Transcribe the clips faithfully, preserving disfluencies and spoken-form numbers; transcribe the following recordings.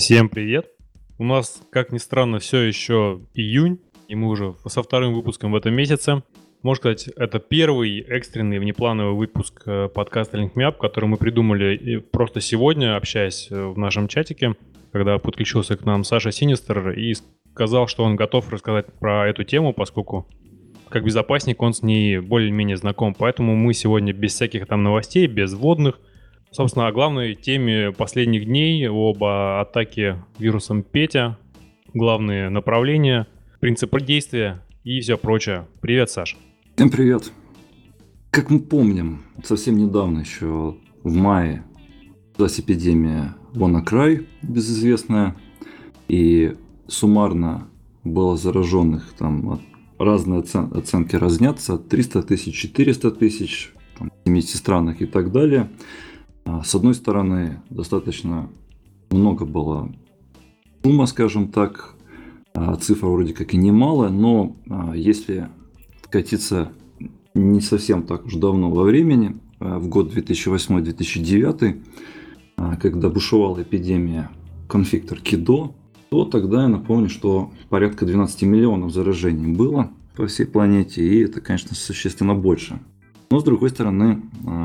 Всем привет! У нас, как ни странно, все еще июнь, и мы уже со вторым выпуском в этом месяце. Можно сказать, это первый экстренный внеплановый выпуск э, подкаста Link Me Up, который мы придумали и просто сегодня, общаясь э, в нашем чатике, когда подключился к нам Саша Синистер и сказал, что он готов рассказать про эту тему, поскольку как безопасник он с ней более-менее знаком. Поэтому мы сегодня без всяких там новостей, без вводных, собственно, о главной теме последних дней, об а, атаке вирусом Петя, главные направления, принципы действия и все прочее. Привет, Саш. Всем привет. Как мы помним, совсем недавно, еще в мае, началась эпидемия WannaCry безызвестная, и суммарно было зараженных, там разные оцен- оценки разнятся, от триста тысяч, четыреста тысяч, там, в семидесяти странах и так далее. С одной стороны, достаточно много было шума, скажем так, цифра вроде как и немалая, но если катиться не совсем так уж давно во времени, в год две тысячи восьмой - две тысячи девятый, когда бушевала эпидемия конфиктор Кидо, то тогда я напомню, что порядка двенадцать миллионов заражений было по всей планете, и это, конечно, существенно больше. Но, с другой стороны,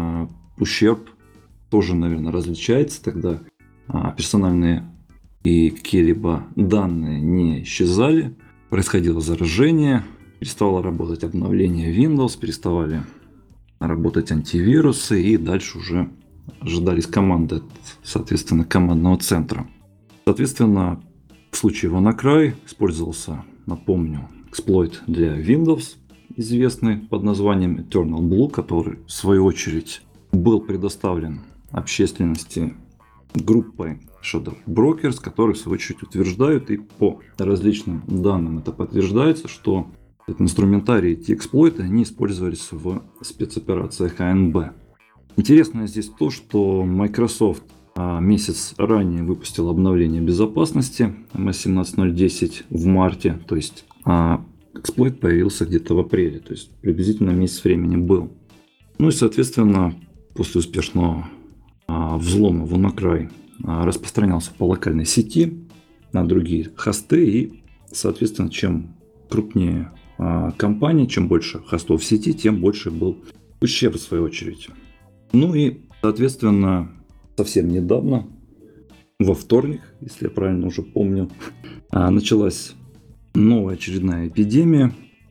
ущерб тоже, наверное, различается. Тогда персональные и какие-либо данные не исчезали, происходило заражение, переставало работать обновление Windows, переставали работать антивирусы, и дальше уже ожидались команды, соответственно, командного центра. Соответственно, в случае WannaCry использовался, напомню, эксплойт для Windows, известный под названием Eternal Blue, который, в свою очередь, был предоставлен общественности группой Shadow Brokers, которые, в свою очередь, утверждают, и по различным данным это подтверждается, что этот инструментарий, эти эксплойты, они использовались в спецоперациях А Н Б. Интересно здесь то, что Microsoft месяц ранее выпустил обновление безопасности эм эс семнадцать ноль десять в марте, то есть эксплойт появился где-то в апреле, то есть приблизительно месяц времени был. Ну и, соответственно, после успешного взлома WannaCry распространялся по локальной сети на другие хосты, и, соответственно, чем крупнее компания, чем больше хостов в сети, тем больше был ущерб в свою очередь. Ну и, соответственно, совсем недавно, во вторник, если я правильно уже помню, началась новая очередная эпидемия.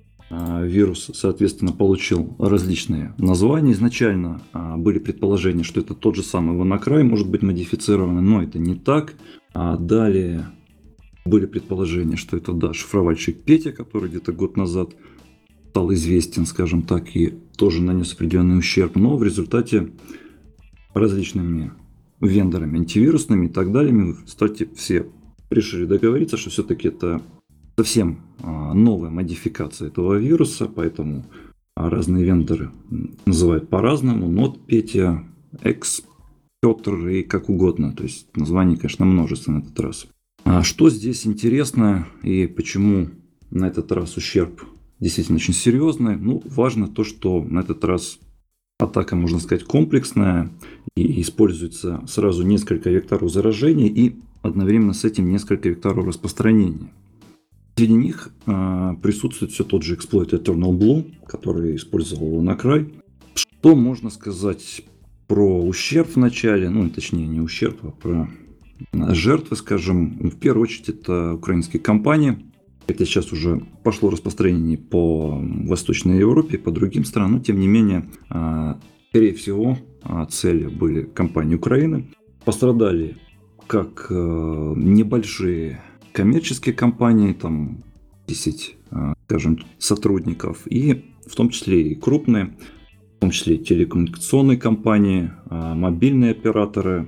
Вирус, соответственно, получил различные названия. Изначально были предположения, что это тот же самый WannaCry, может быть модифицированный, но это не так. Далее были предположения, что это, да, шифровальщик Петя, который где-то год назад стал известен, скажем так, и тоже нанес определенный ущерб. Но в результате различными вендорами антивирусными и так далее, мы, кстати, все решили договориться, что все-таки это совсем новая модификация этого вируса, поэтому разные вендоры называют по-разному. Нод Петя, Экс Петр и как угодно. То есть названий, конечно, множество на этот раз. А что здесь интересно и почему на этот раз ущерб действительно очень серьезный? Ну, важно то, что на этот раз атака, можно сказать, комплексная, и используется сразу несколько векторов заражения и одновременно с этим несколько векторов распространения. Среди них э, присутствует все тот же эксплойт Eternal Blue, который использовал WannaCry. Что можно сказать про ущерб в начале? Ну, точнее, не ущерб, а про жертвы, скажем. В первую очередь, это украинские компании. Это сейчас уже пошло распространение по Восточной Европе, по другим странам. Но, тем не менее, э, скорее всего, цели были компании Украины. Пострадали как э, небольшие коммерческие компании, там десять, скажем, сотрудников, и в том числе и крупные, в том числе и телекоммуникационные компании, мобильные операторы,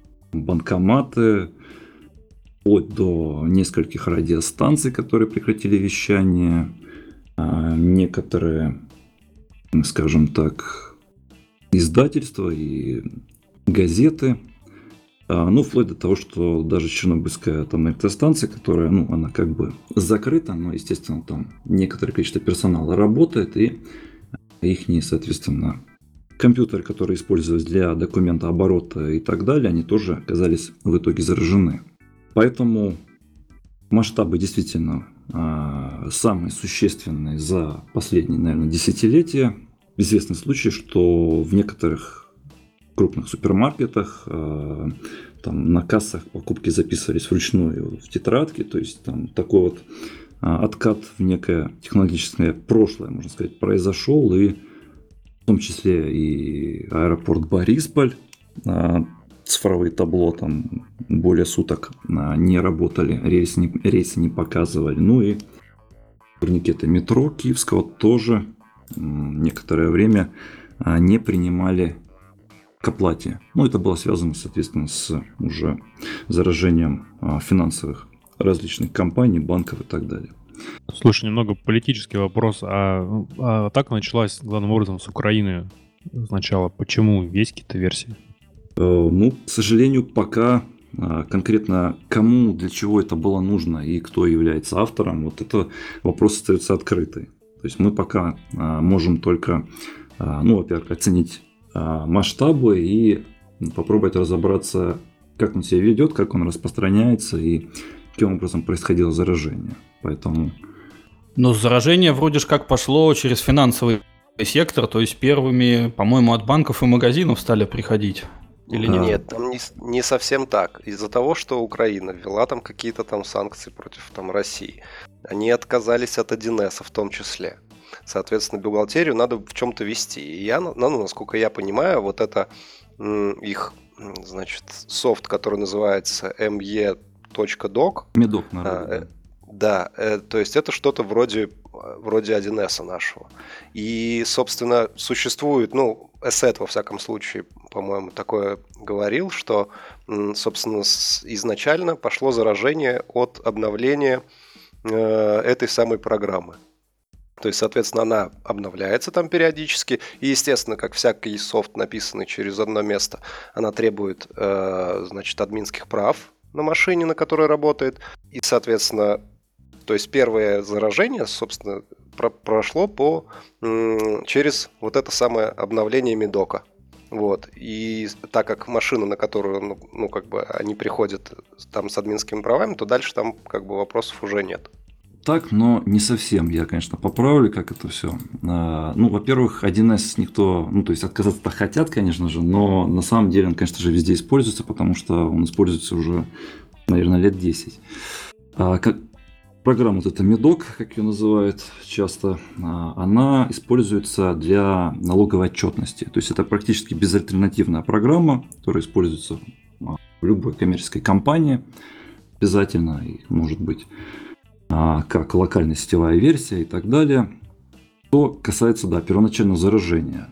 банкоматы, вплоть до нескольких радиостанций, которые прекратили вещание, некоторые, скажем так, издательства и газеты. Ну, вплоть до того, что даже Чернобыльская атомная электростанция, которая, ну, она как бы закрыта, но, естественно, там некоторое количество персонала работает, и их, соответственно, компьютеры, которые использовались для документооборота и так далее, они тоже оказались в итоге заражены. Поэтому масштабы действительно э, самые существенные за последние, наверное, десятилетия. Известный случай, что в некоторых крупных супермаркетах э, там на кассах покупки записывались вручную в тетрадке, то есть там такой вот э, откат в некое технологическое прошлое, можно сказать, произошел, и в том числе и аэропорт Борисполь, э, цифровые табло там более суток э, не работали, рейсы не, рейсы не показывали, ну и турникеты метро Киевского тоже э, некоторое время э, не принимали к оплате. Ну, это было связано, соответственно, с уже заражением а, финансовых различных компаний, банков и так далее. Слушай, немного политический вопрос. А, а атака началась главным образом с Украины сначала. Почему? Есть какие-то версии? Э, ну, к сожалению, пока а, конкретно кому, для чего это было нужно и кто является автором, вот это вопрос остается открытый. То есть мы пока а, можем только, а, ну, во-первых, оценить масштабы и попробовать разобраться, как он себя ведет, как он распространяется и каким образом происходило заражение. Поэтому... Но заражение вроде же как пошло через финансовый сектор, то есть первыми, по-моему, от банков и магазинов стали приходить. Или нет? Нет, там не, не совсем так. Из-за того, что Украина ввела там какие-то там санкции против там, России, они отказались от один эс в том числе. Соответственно, бухгалтерию надо в чем-то вести. И я, ну, насколько я понимаю, вот это м, их, значит, софт, который называется эм и точка док. Медок, а, наверное. э, да, э, то есть это что-то вроде, вроде один эс нашего. И, собственно, существует, ну, Эсет, во всяком случае, по-моему, такое говорил, что, м, собственно, с, изначально пошло заражение от обновления э, этой самой программы. То есть, соответственно, она обновляется там периодически. И, естественно, как всякий софт, написанный через одно место, она требует, э, значит, админских прав на машине, на которой работает. И, соответственно, то есть первое заражение, собственно, про- прошло по, м- через вот это самое обновление Медока. Вот. И так как машина, на которую, ну, ну, как бы они приходят там с админскими правами, то дальше там как бы вопросов уже нет. Так, но не совсем. Я, конечно, поправлю, как это все. Ну, во-первых, один эс никто, ну, то есть отказаться-то хотят, конечно же, но на самом деле он, конечно же, везде используется, потому что он используется уже, наверное, лет десять. А, как... Программа вот эта Медок, как ее называют часто, она используется для налоговой отчетности. То есть это практически безальтернативная программа, которая используется в любой коммерческой компании. Обязательно, и может быть, как локальная сетевая версия и так далее. Что касается, да, первоначального заражения.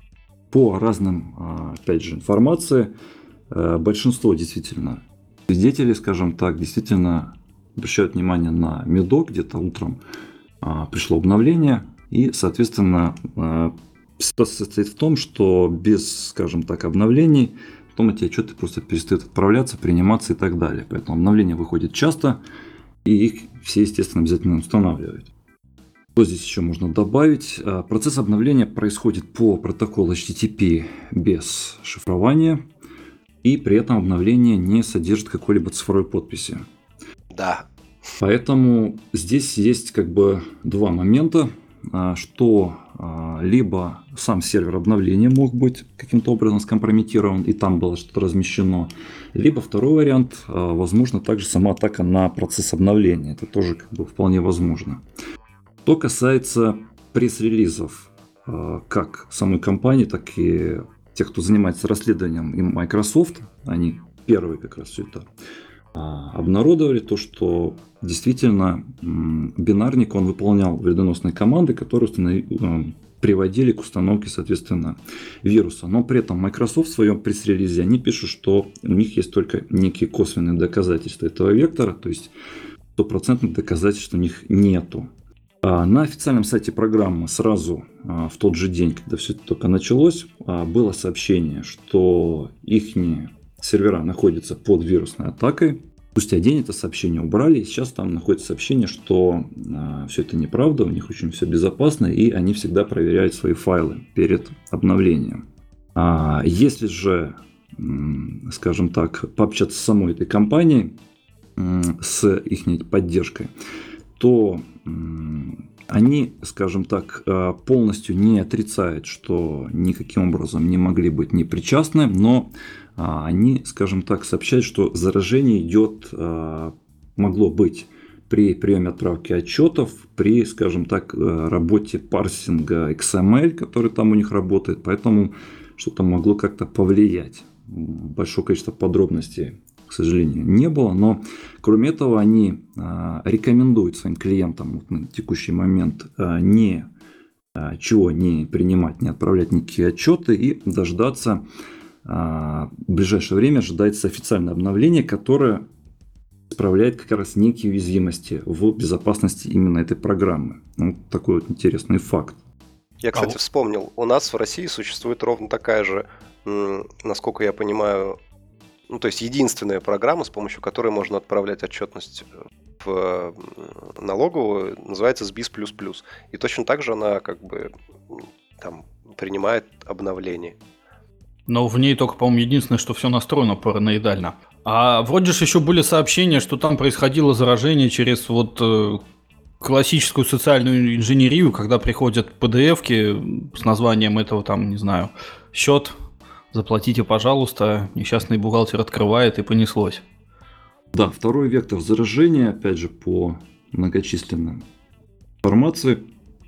По разным, опять же, информации, большинство действительно свидетелей, скажем так, действительно обращают внимание на Медок. Где-то утром пришло обновление, и, соответственно, ситуация состоит в том, что без, скажем так, обновлений потом эти отчеты просто перестают отправляться, приниматься и так далее. Поэтому обновления выходят часто, и их все, естественно, обязательно устанавливают. Что здесь еще можно добавить? Процесс обновления происходит по протоколу эйч ти ти пи без шифрования, и при этом обновление не содержит какой-либо цифровой подписи. Да. Поэтому здесь есть как бы два момента, что либо сам сервер обновления мог быть каким-то образом скомпрометирован, и там было что-то размещено, либо второй вариант, возможно, также сама атака на процесс обновления. Это тоже как бы вполне возможно. Что касается пресс-релизов как самой компании, так и тех, кто занимается расследованием, и Microsoft, они первые как раз все это обнародовали, то, что действительно бинарник, он выполнял вредоносные команды, которые установ... приводили к установке, соответственно, вируса. Но при этом Microsoft в своем пресс-релизе, они пишут, что у них есть только некие косвенные доказательства этого вектора, то есть стопроцентных доказательств у них нету. А на официальном сайте программы сразу в тот же день, когда все это только началось, было сообщение, что их сервера находятся под вирусной атакой. Спустя день это сообщение убрали, и сейчас там находится сообщение, что э, все это неправда, у них очень все безопасно, и они всегда проверяют свои файлы перед обновлением. А если же, м, скажем так, пообщаться с самой этой компанией, с их поддержкой, то они, скажем так, полностью не отрицают, что никаким образом не могли быть не причастны, но они, скажем так, сообщают, что заражение идет, могло быть при приеме отправки отчетов, при, скажем так, работе парсинга икс эм эль, который там у них работает, поэтому что-то могло как-то повлиять. Большое количество подробностей, к сожалению, не было, но кроме этого они рекомендуют своим клиентам вот на текущий момент не, чего не принимать, не отправлять никакие отчеты и дождаться, в ближайшее время ожидается официальное обновление, которое исправляет как раз некие уязвимости в безопасности именно этой программы. Вот такой вот интересный факт. Я, кстати, вспомнил, у нас в России существует ровно такая же, насколько я понимаю, ну, то есть единственная программа, с помощью которой можно отправлять отчетность в налоговую, называется эс би эс плюс плюс. И точно так же она как бы там принимает обновления. Но в ней только, по-моему, единственное, что все настроено параноидально. А вроде же еще были сообщения, что там происходило заражение через вот э, классическую социальную инженерию, когда приходят пи ди эф-ки с названием этого там, не знаю, счет, заплатите, пожалуйста, несчастный бухгалтер открывает и понеслось. Да, второй вектор заражения, опять же, по многочисленным информации,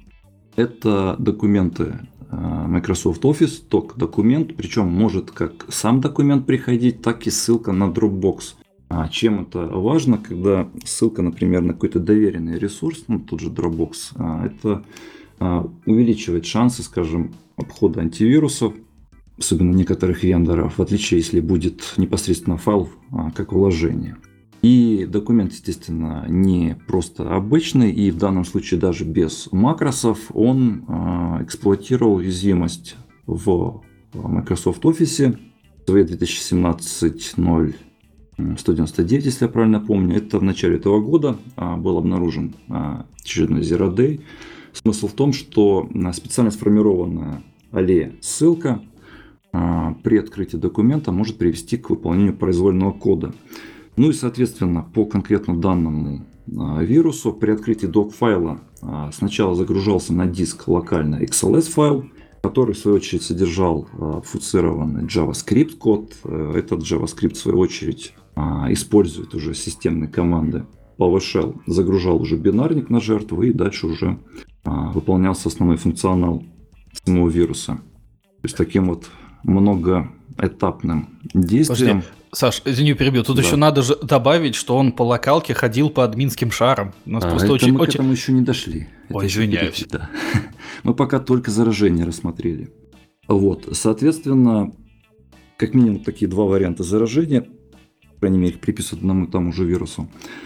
это документы Microsoft Office, ток документ, причем может как сам документ приходить, так и ссылка на Dropbox. А чем это важно, когда ссылка, например, на какой-то доверенный ресурс, ну тот же Dropbox, это увеличивает шансы, скажем, обхода антивирусов, особенно некоторых вендоров, в отличие, если будет непосредственно файл как вложение. И документ, естественно, не просто обычный, и в данном случае даже без макросов он э, эксплуатировал уязвимость в Microsoft Office две тысячи семнадцать ноль сто девяносто девять, если я правильно помню. Это в начале этого года э, был обнаружен э, очередной Zero Day. Смысл в том, что специально сформированная аллея ссылка э, при открытии документа может привести к выполнению произвольного кода. Ну и, соответственно, по конкретно данному а, вирусу при открытии док-файла а, сначала загружался на диск локально икс эл эс файл, который в свою очередь содержал а, обфуцированный JavaScript код. Этот JavaScript в свою очередь а, использует уже системные команды PowerShell, загружал уже бинарник на жертву и дальше уже а, выполнялся основной функционал самого вируса. То есть таким вот многоэтапным действием. Подожди. Саш, извини, перебью. Тут да. еще надо же добавить, что он по локалке ходил по админским шарам. У нас а, просто это очень, мы очень... к этому еще не дошли. Ой, это извиняюсь. Да. Мы пока только заражение рассмотрели. Вот, соответственно, как минимум такие два варианта заражения, по крайней мере, приписывают одному и тому же вирусу.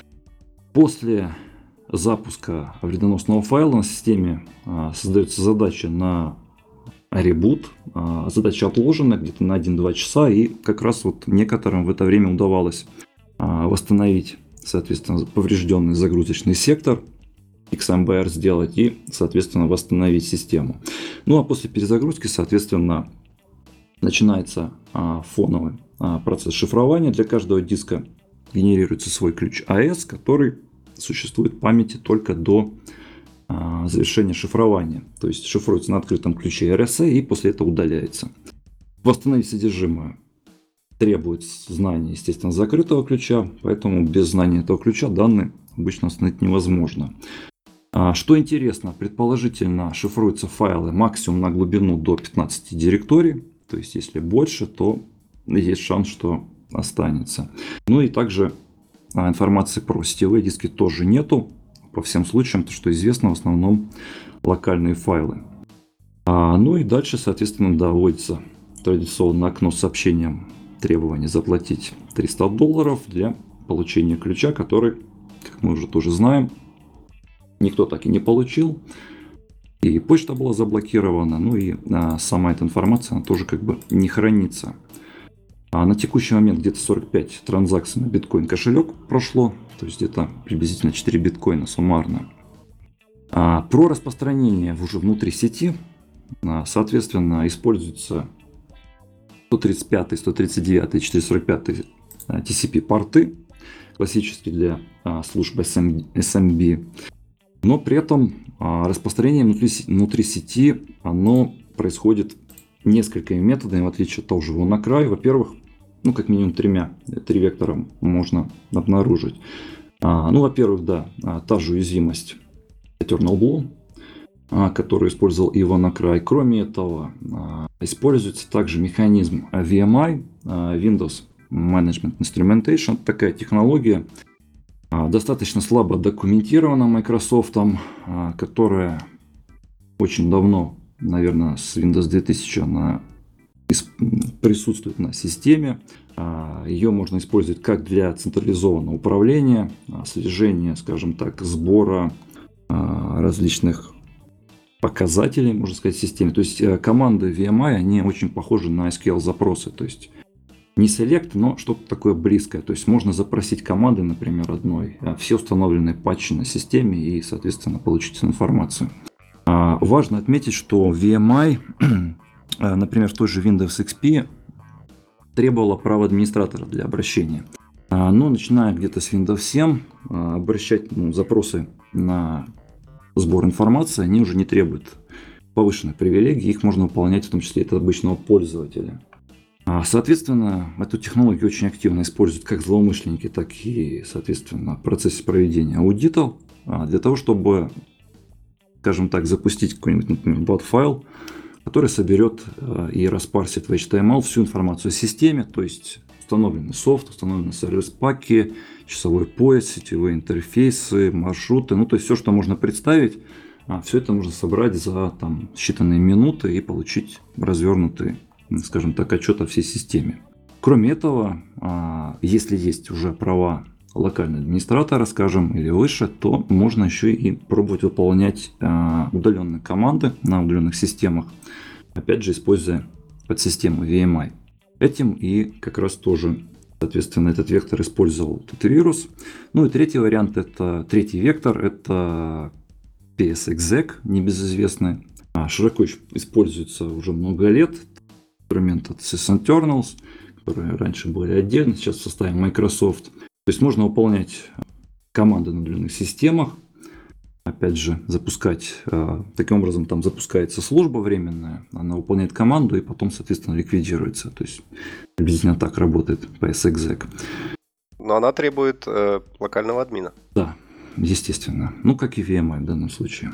После запуска вредоносного файла на системе а, создается задача на ребут. Задача отложена где-то на один-два часа, и как раз вот некоторым в это время удавалось восстановить, соответственно, поврежденный загрузочный сектор, икс эм би ар сделать и, соответственно, восстановить систему. Ну а после перезагрузки, соответственно, начинается фоновый процесс шифрования. Для каждого диска генерируется свой ключ эй эс, который существует в памяти только до завершение шифрования. То есть шифруется на открытом ключе эр эс эй и после этого удаляется. Восстановить содержимое требует знания, естественно, закрытого ключа, поэтому без знания этого ключа данные обычно восстановить невозможно. Что интересно, предположительно шифруются файлы максимум на глубину до пятнадцати директорий, то есть если больше, то есть шанс, что останется. Ну и также информации про сетевые диски тоже нету. По всем случаям, то, что известно, в основном локальные файлы. А, ну и дальше, соответственно, доводится традиционно окно с сообщением требования заплатить триста долларов для получения ключа, который, как мы уже тоже знаем, никто так и не получил. И почта была заблокирована, ну и а, сама эта информация, она тоже как бы не хранится. А на текущий момент где-то сорок пять транзакций на биткоин кошелек прошло, то есть где-то приблизительно четыре биткоина суммарно. А про распространение уже внутри сети, соответственно, используются сто тридцать пятый, сто тридцать девятый, четыреста сорок пятый ти си пи порты, классический для а, служб эс эм би. Но при этом а, распространение внутри, внутри сети, оно происходит несколькими методами, в отличие от того же WannaCry. Во-первых, ну, как минимум тремя, три вектора можно обнаружить. А, ну, во-первых, да, та же уязвимость Eternal Blue, а, которую использовал и WannaCry. Кроме этого, а, используется также механизм ви эм ай, а, Windows Management Instrumentation. Это такая технология, а, достаточно слабо документирована Microsoft, а, которая очень давно, наверное, с Windows две тысячи она присутствует на системе. Ее можно использовать как для централизованного управления, слежения, скажем так, сбора различных показателей, можно сказать, в системе. То есть команды ви эм ай, они очень похожи на эс кью эль-запросы. То есть не select, но что-то такое близкое. То есть можно запросить команды, например, одной, все установленные патчи на системе и, соответственно, получить информацию. Важно отметить, что ви эм ай, например, в той же Windows икс пи, требовала права администратора для обращения. Но начиная где-то с Windows семь, обращать ну, запросы на сбор информации, они уже не требуют повышенной привилегии, их можно выполнять в том числе и от обычного пользователя. Соответственно, эту технологию очень активно используют как злоумышленники, так и, соответственно, в процессе проведения аудитов, для того, чтобы, скажем так, запустить какой-нибудь, например, бот-файл, который соберет и распарсит в эйч ти эм эл всю информацию о системе, то есть установленный софт, установленные сервис-паки, часовой пояс, сетевые интерфейсы, маршруты, ну то есть все, что можно представить, все это можно собрать за там, считанные минуты и получить развернутый, скажем так, отчет о всей системе. Кроме этого, если есть уже права локального администратора, скажем, или выше, то можно еще и пробовать выполнять удаленные команды на удаленных системах, опять же, используя подсистему ви эм ай. Этим и как раз тоже, соответственно, этот вектор использовал этот вирус. Ну и третий вариант, это третий вектор, это пи эс экзек, небезызвестный. Широко используется уже много лет. Инструмент от sysinternals, которые раньше были отдельно, сейчас в составе Microsoft. То есть можно выполнять команды на удаленных системах, опять же, запускать, таким образом там запускается служба временная, она выполняет команду и потом, соответственно, ликвидируется. То есть приблизительно так работает пи эс экзек. Но она требует э, локального админа. Да, естественно. Ну, как и ви эм ай в данном случае.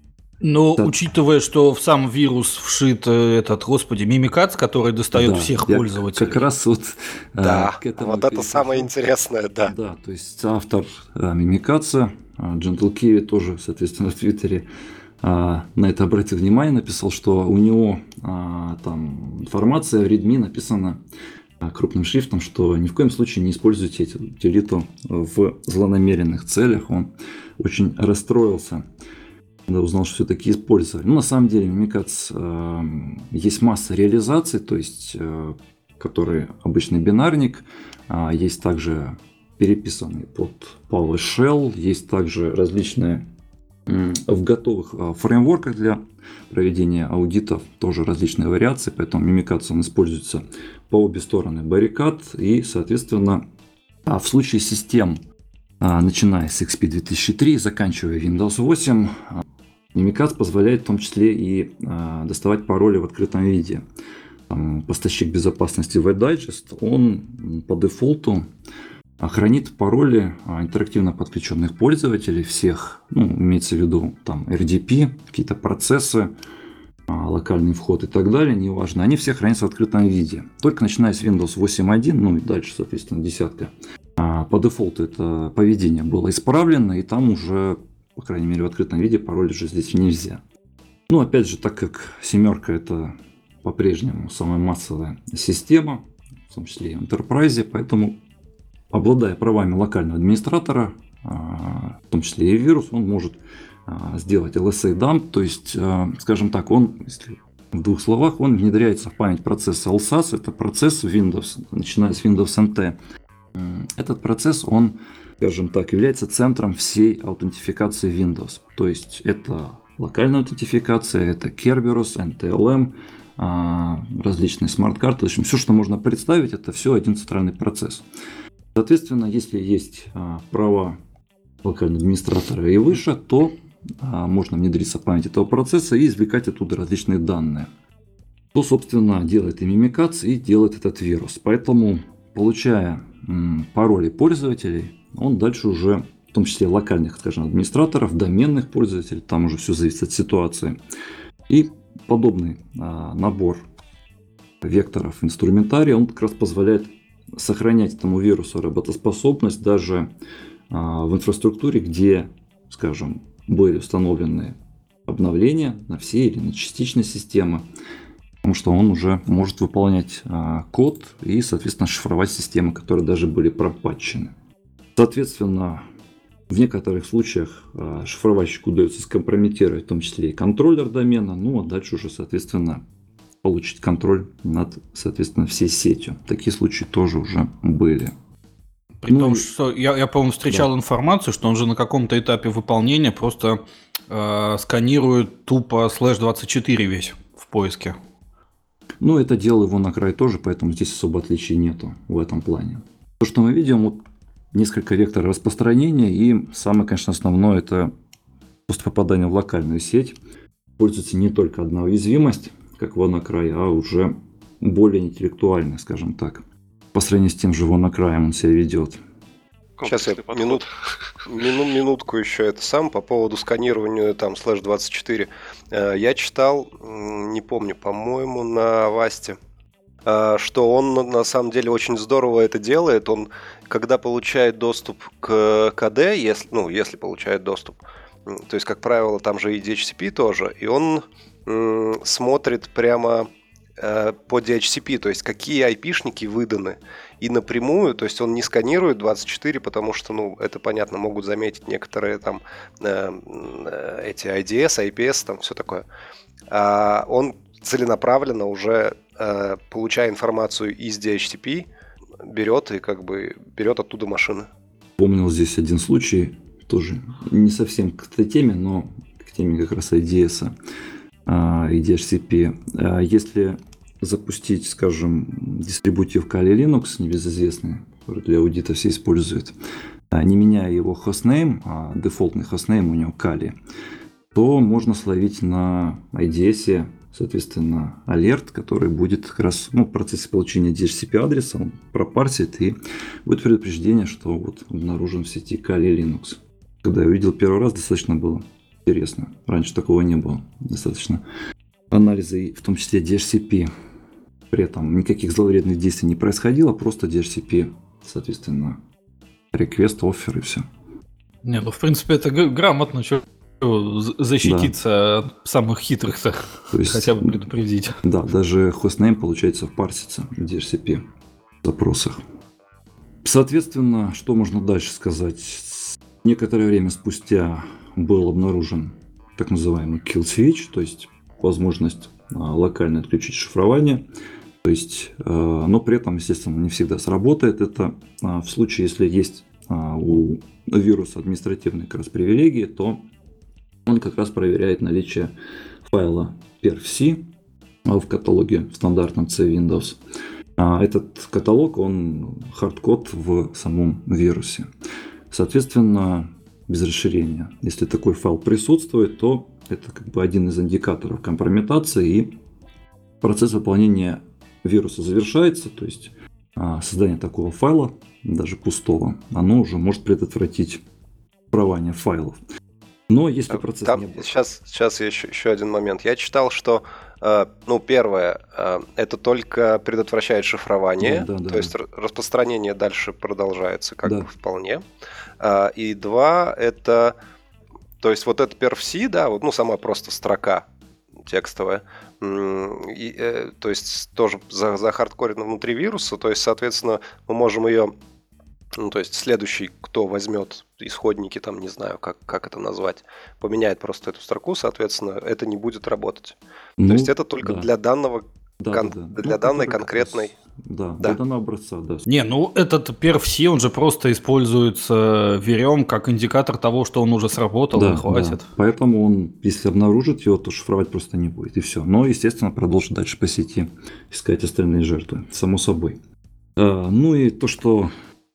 Но да. Учитывая, что в сам вирус вшит этот, господи, мимикац, который достает да, всех пользователей. Как раз вот да, к этому вот это самое интересное, да. Да, то есть автор а, мимикаца, Джентл Киви, тоже, соответственно, в Твиттере а, на это обратил внимание, написал, что у него а, там информация в Redmi написана а, крупным шрифтом, что ни в коем случае не используйте эту утилиту в злонамеренных целях. Он очень расстроился, когда узнал, что все-таки использовали. Ну, на самом деле, Mimikatz э, есть масса реализаций, то есть, э, который обычный бинарник, э, есть также переписанный под PowerShell, есть также различные э, в готовых э, фреймворках для проведения аудитов, тоже различные вариации, поэтому Mimikatz он используется по обе стороны баррикад, и, соответственно, а в случае систем, э, начиная с икс пи две тысячи три, заканчивая Windows восемь, Mimikatz позволяет в том числе и э, доставать пароли в открытом виде. Там, поставщик безопасности WebDigest, он по дефолту хранит пароли э, интерактивно подключенных пользователей всех, ну, имеется в виду там эр ди пи, какие-то процессы, э, локальный вход и так далее, неважно. Они все хранятся в открытом виде. Только начиная с Windows восемь точка один, ну и дальше, соответственно, десятка, э, по дефолту это поведение было исправлено, и там уже, по крайней мере, в открытом виде пароль уже здесь нельзя. Ну, опять же, так как семерка это по-прежнему самая массовая система, в том числе и в Enterprise, поэтому, обладая правами локального администратора, в том числе и вирус, он может сделать эл эс эй-дамп, то есть, скажем так, он, если в двух словах, он внедряется в память процесса эл эс эй эс, это процесс Windows, начиная с Windows эн ти. Этот процесс, он, скажем так, является центром всей аутентификации Windows. То есть это локальная аутентификация, это Kerberos, эн ти эл эм, различные смарт-карты. В общем, все, что можно представить, это все один центральный процесс. Соответственно, если есть а, права локального администратора и выше, то а, можно внедриться в память этого процесса и извлекать оттуда различные данные. Что, собственно, делает и Mimikatz, и делает этот вирус. Поэтому, получая м, пароли пользователей, он дальше уже, в том числе локальных, скажем, администраторов, доменных пользователей, там уже все зависит от ситуации. И подобный а, набор векторов инструментария, он как раз позволяет сохранять этому вирусу работоспособность даже а, в инфраструктуре, где, скажем, были установлены обновления на все или на частичные системы, потому что он уже может выполнять а, код и, соответственно, шифровать системы, которые даже были пропатчены. Соответственно, в некоторых случаях а, шифровальщику удается скомпрометировать в том числе и контроллер домена, ну а дальше уже, соответственно, получить контроль над, соответственно, всей сетью. Такие случаи тоже уже были. При Ну том, и- что я, я по-моему, встречал Да. информацию, что он же на каком-то этапе выполнения просто э, сканирует тупо слэш двадцать четыре весь в поиске. Ну, это делал его на край тоже, поэтому здесь особо отличий нету в этом плане. То, что мы видим, вот несколько векторов распространения, и самое, конечно, основное, это после попадания в локальную сеть пользуется не только одна уязвимость, как WannaCry, а уже более интеллектуальная, скажем так. По сравнению с тем же WannaCry он себя ведет. Сейчас я Комплексный подход. минут, мину, минутку еще это сам по поводу сканирования там слэш двадцать четыре. Э, Я читал, м, не помню, по-моему, на Авасте, э, что он на- на самом деле очень здорово это делает. Он, когда получает доступ к КД, если, ну, если получает доступ, м, то есть, как правило, там же и ди эйч си пи тоже, и он м, смотрит прямо э, по ди эйч си пи, то есть какие айпишники выданы. И напрямую, то есть он не сканирует двадцать четыре, потому что, ну, это понятно, могут заметить некоторые там э, э, эти ай ди эс, ай пи эс, там все такое. А он целенаправленно уже, э, получая информацию из ди эйч си пи, берет и как бы берет оттуда машины. Помнил здесь один случай, тоже не совсем к этой теме, но к теме как раз ай ди эс а, и ди эйч си пи. А Если запустить, скажем, дистрибутив Kali Linux, небезызвестный, который для аудита все используют, а, не меняя его хостнейм, а дефолтный хостнейм у него Kali, то можно словить на ай ди эс, соответственно, алерт, который будет как раз, ну, в процессе получения ди эйч си пи адреса, он пропарсит и будет предупреждение, что вот обнаружен в сети Kali Linux. Когда я увидел первый раз, достаточно было интересно. Раньше такого не было. Достаточно анализа, и в том числе ди эйч си пи. При этом никаких зловредных действий не происходило, просто ди эйч си пи, соответственно, request, offer и все. Не, ну в принципе это г- грамотно, что защититься от самых хитрых-то, То есть, хотя бы предупредить. да, даже хостнейм, получается, парсится в ди эйч си пи запросах. Соответственно, что можно дальше сказать? Некоторое время спустя был обнаружен так называемый kill switch, то есть возможность а, локально отключить шифрование. То есть, а, но при этом, естественно, не всегда сработает. Это а, в случае, если есть а, у вируса административные как раз привилегии, то он как раз проверяет наличие файла perfc в каталоге в стандартном C Windows. А этот каталог, он хардкод в самом вирусе. Соответственно, без расширения. Если такой файл присутствует, то это как бы один из индикаторов компрометации, и процесс выполнения вируса завершается, то есть а, создание такого файла, даже пустого, оно уже может предотвратить шифрование файлов. Но если процесс Там, не был... сейчас, сейчас еще, еще один момент. Я читал, что, э, ну, первое, э, это только предотвращает шифрование, Да, да, да. то есть р- распространение дальше продолжается как Да. бы вполне. А, и два, это, то есть вот это perfc, да, вот, ну, сама просто строка текстовая, м, и, э, то есть тоже за, захардкорена внутри вируса, то есть, соответственно, мы можем ее... Ну, то есть следующий, кто возьмет исходники, там, не знаю, как, как это назвать, поменяет просто эту строку, соответственно, это не будет работать. Ну, То есть это только да. для данного, Да, кон- да, да. для Ну, данной который как конкретной... раз- Да, Да. для данного образца, да. Не, ну этот perfc, он же просто используется верем как индикатор того, что он уже сработал, Да, и хватит. да. Поэтому он, если обнаружит его, то шифровать просто не будет, и все. Но, естественно, продолжит дальше по сети искать остальные жертвы, само собой. А, ну и то, что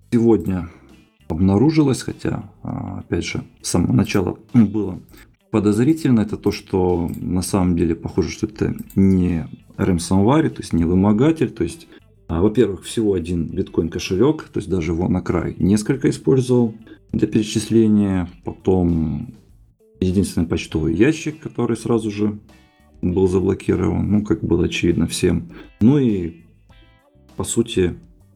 сегодня обнаружилось, хотя, опять же, с самого начала было подозрительно, это то, что на самом деле похоже, что это не ransomware, то есть не вымогатель, то есть, во-первых, всего один биткоин-кошелек, то есть даже WannaCry несколько использовал для перечисления, потом единственный почтовый ящик, который сразу же был заблокирован, ну, как было очевидно всем. Ну и, по сути,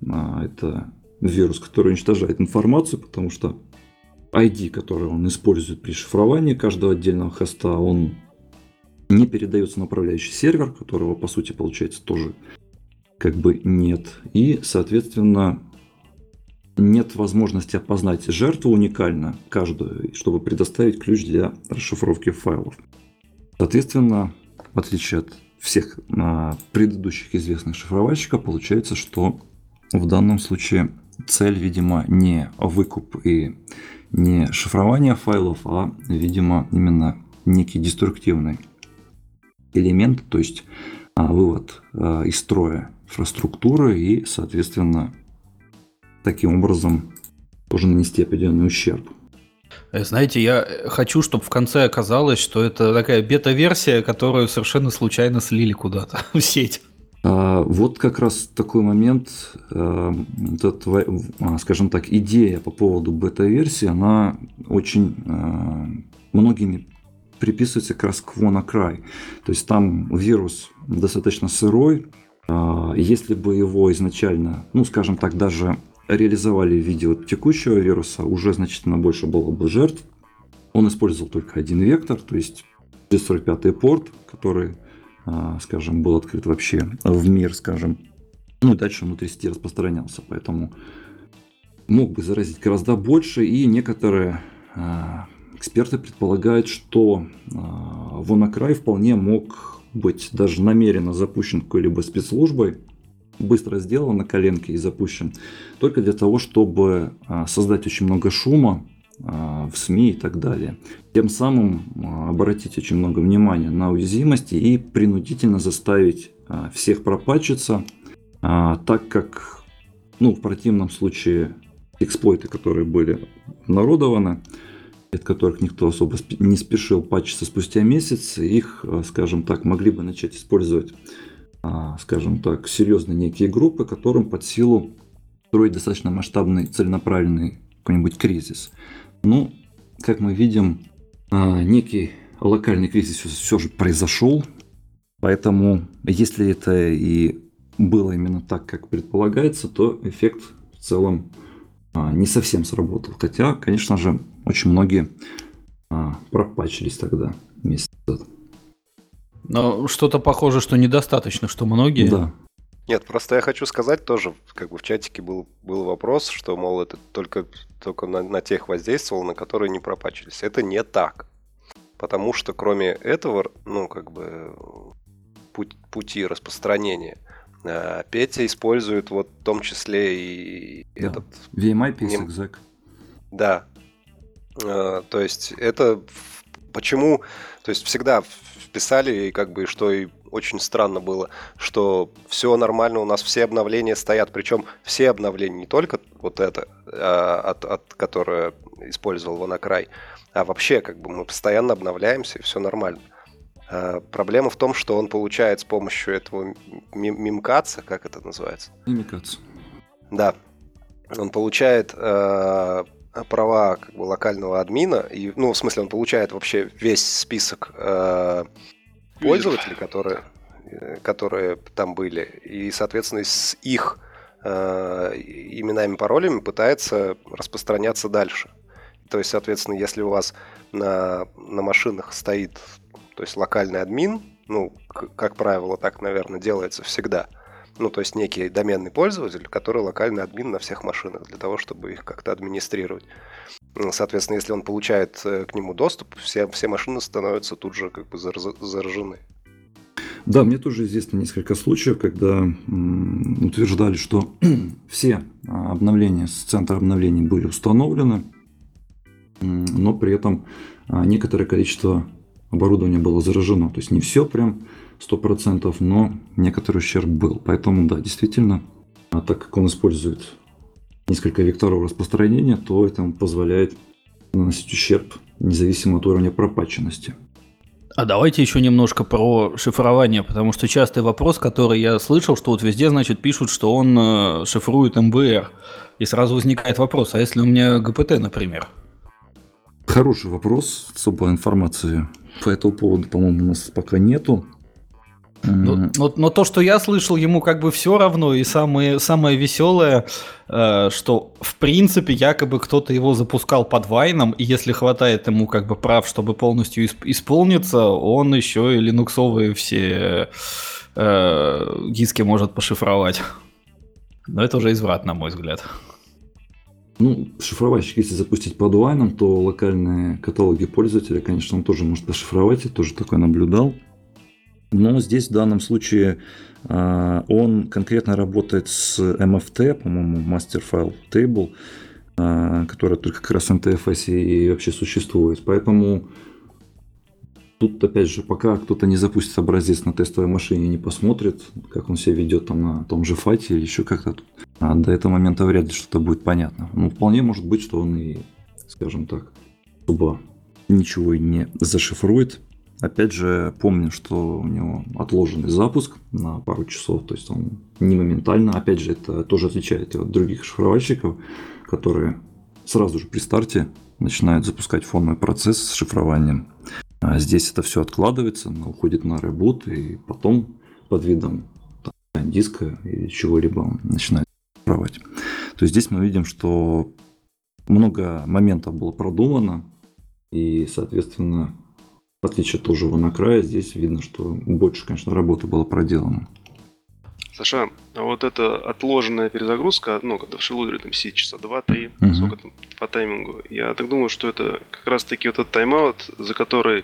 это вирус, который уничтожает информацию, потому что ай ди, который он использует при шифровании каждого отдельного хоста, он не передается на управляющий сервер, которого, по сути, получается, тоже как бы нет. И, соответственно, нет возможности опознать жертву уникально каждую, чтобы предоставить ключ для расшифровки файлов. Соответственно, в отличие от всех предыдущих известных шифровальщиков, получается, что в данном случае цель, видимо, не выкуп и не шифрование файлов, а, видимо, именно некий деструктивный элемент, то есть вывод из строя инфраструктуры и, соответственно, таким образом тоже нанести определенный ущерб. Знаете, я хочу, чтобы в конце оказалось, что это такая бета-версия, которую совершенно случайно слили куда-то в сеть. А, вот как раз такой момент, а, этот, а, скажем так, идея по поводу бета-версии, она очень а, многими приписывается как раз к WannaCry. То есть там вирус достаточно сырой. А, если бы его изначально, ну скажем так, даже реализовали в виде вот текущего вируса, уже значительно больше было бы жертв. Он использовал только один вектор, то есть двести сорок пятый порт, который, скажем, был открыт вообще в мир, скажем, ну и дальше внутри сети распространялся, поэтому мог бы заразить гораздо больше, и некоторые эксперты предполагают, что WannaCry вполне мог быть даже намеренно запущен какой-либо спецслужбой, быстро сделан на коленке и запущен только для того, чтобы создать очень много шума в СМИ и так далее. Тем самым обратить очень много внимания на уязвимости и принудительно заставить всех пропатчиться, так как, ну, в противном случае эксплойты, которые были обнародованы, от которых никто особо не спешил патчиться спустя месяц, их, скажем так, могли бы начать использовать, скажем так, серьезные некие группы, которым под силу строить достаточно масштабный, целенаправленный какой-нибудь кризис. Ну, как мы видим, некий локальный кризис все же произошел, поэтому если это и было именно так, как предполагается, то эффект в целом не совсем сработал. Хотя, конечно же, очень многие пропатчились тогда месяц назад. Но что-то похоже, что недостаточно, что многие. Да. Нет, просто я хочу сказать тоже, как бы в чатике был, был вопрос, что, мол, это только, только на, на тех воздействовало, на которые не пропатчились. Это не так. Потому что кроме этого, ну, как бы, путь, пути распространения, Петя использует вот в том числе и да. этот... ви эм ай пи экзек. Да. То есть это... Почему? То есть всегда вписали, и как бы, что и очень странно было, что все нормально, у нас все обновления стоят, причем все обновления, не только вот это, от, от которое использовал WannaCry, а вообще как бы мы постоянно обновляемся, и все нормально. А проблема в том, что он получает с помощью этого мимкаца, как это называется? Мимикац. Да. Он получает э, права как бы локального админа, и, ну, в смысле, он получает вообще весь список э, пользователей, которые, которые там были, и, соответственно, с их э, именами, паролями пытается распространяться дальше. То есть, соответственно, если у вас на, на машинах стоит, то есть, локальный админ, ну, к, как правило, так, наверное, делается всегда, ну, то есть, некий доменный пользователь, который локальный админ на всех машинах, для того, чтобы их как-то администрировать. Соответственно, если он получает к нему доступ, все, все машины становятся тут же как бы заражены. Да, мне тоже известно несколько случаев, когда м, утверждали, что все обновления с центра обновлений были установлены, но при этом некоторое количество оборудования было заражено. То есть не все прям сто процентов, но некоторый ущерб был. Поэтому, да, действительно, так как он использует несколько векторов распространения, то это позволяет наносить ущерб независимо от уровня пропатченности. А давайте еще немножко про шифрование, потому что частый вопрос, который я слышал, что вот везде, значит, пишут, что он э, шифрует эм бэ эр. И сразу возникает вопрос, а если у меня гэ пэ тэ, например? Хороший вопрос. Особой информации по этому поводу, по-моему, у нас пока нету. Но, но, но то, что я слышал, ему как бы все равно. И самое, самое веселое, э, что в принципе якобы кто-то его запускал под вайном, и если хватает ему как бы прав, чтобы полностью исп- исполниться, он еще и линуксовые все э, диски может пошифровать. Но это уже изврат, на мой взгляд. Ну, шифровальщик, если запустить под вайном, то локальные каталоги пользователя, конечно, он тоже может пошифровать, я тоже такое наблюдал. Но здесь в данном случае э, он конкретно работает с эм эф ти, по-моему, Master File Table, э, которая только как раз в эн ти эф эс и вообще существует. Поэтому тут, опять же, пока кто-то не запустит образец на тестовой машине и не посмотрит, как он себя ведет там на том же фате или еще как-то, а до этого момента вряд ли что-то будет понятно. Ну, вполне может быть, что он и, скажем так, особо ничего и не зашифрует. Опять же, помню, что у него отложенный запуск на пару часов, то есть он не моментально. Опять же, это тоже отличает от других шифровальщиков, которые сразу же при старте начинают запускать фоновый процесс с шифрованием. А здесь это все откладывается, уходит на ребут, и потом под видом там, диска или чего-либо он начинает шифровать. То есть здесь мы видим, что много моментов было продумано, и, соответственно, в отличие от того же WannaCry, здесь видно, что больше, конечно, работы было проделано. Саша, а вот эта отложенная перезагрузка, ну, когда в шелудере там сидит часа два-три, Мгм. сколько там по таймингу, я так думаю, что это как раз-таки вот этот тайм-аут, за который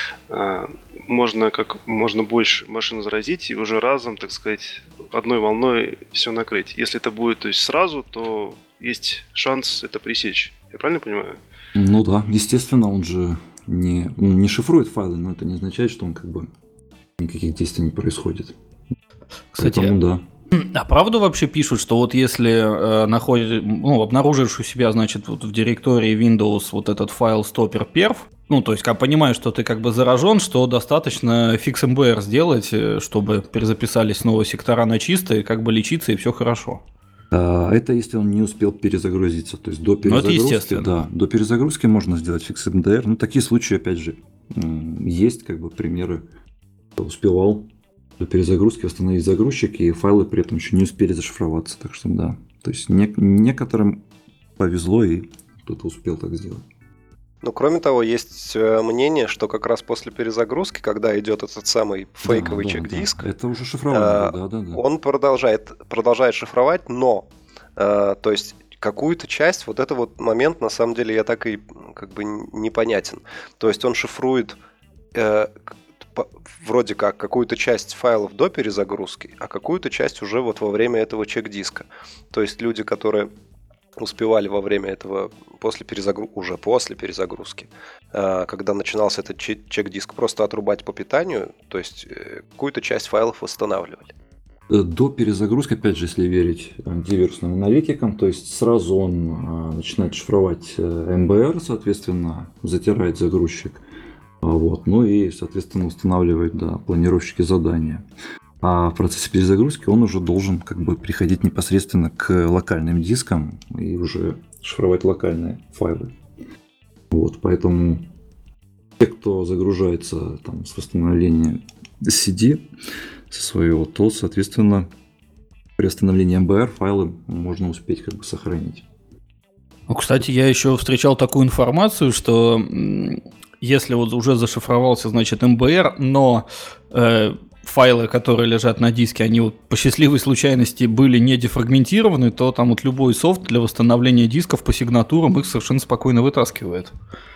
а, можно как можно больше машин заразить и уже разом, так сказать, одной волной все накрыть. Если это будет, то есть сразу, то есть шанс это пресечь. Я правильно понимаю? Ну да, естественно, он же не, он не шифрует файлы, но это не означает, что он как бы никаких действий не происходит. Кстати, Поэтому да. а правду вообще пишут, что вот если э, находишь, ну, обнаружишь у себя, значит, вот в директории Windows вот этот файл stopper perf, ну, то есть, как понимаешь, что ты как бы заражен, что достаточно фикс эм бэ эр сделать, э, чтобы перезаписались снова сектора на чисто, и как бы лечиться, и все хорошо. А, Это если он не успел перезагрузиться. То есть до Ну, это перезагрузки, естественно. да, до перезагрузки можно сделать фикс эм дэ эр. Ну, такие случаи, опять же, м, есть как бы примеры, кто успевал до перезагрузки восстановить загрузчик, и файлы при этом еще не успели зашифроваться. Так что да. То есть не- некоторым повезло, и кто-то успел так сделать. Ну, кроме того, есть э, мнение, что как раз после перезагрузки, когда идет этот самый фейковый Да, да, чек-диск, да. Это уже шифрование, а, да, да, да. он продолжает, продолжает шифровать, но, э, то есть, какую-то часть, вот это вот момент, на самом деле, я так и как бы н- непонятен. То есть, он шифрует э, к- по- вроде как какую-то часть файлов до перезагрузки, а какую-то часть уже вот во время этого чек-диска. То есть, люди, которые успевали во время этого, после перезагрузки, уже после перезагрузки, э, когда начинался этот че- чек-диск, просто отрубать по питанию, то есть э, какую-то часть файлов восстанавливали. Э, До перезагрузки, опять же, если верить антивирусным аналитикам, то есть сразу он а, начинает шифровать э, эм бэ эр, соответственно, затирает загрузчик, а, вот, ну и, соответственно, устанавливает, да, планировщики задания. А в процессе перезагрузки он уже должен как бы приходить непосредственно к локальным дискам и уже шифровать локальные файлы. Вот, поэтому те, кто загружается там, с восстановления си ди со своего, то, соответственно, при восстановлении эм бэ эр файлы можно успеть как бы сохранить. Ну, кстати, я еще встречал такую информацию, что м, если вот уже зашифровался, значит, эм бэ эр, но э, файлы, которые лежат на диске, они вот по счастливой случайности были не дефрагментированы, то там вот любой софт для восстановления дисков по сигнатурам их совершенно спокойно вытаскивает.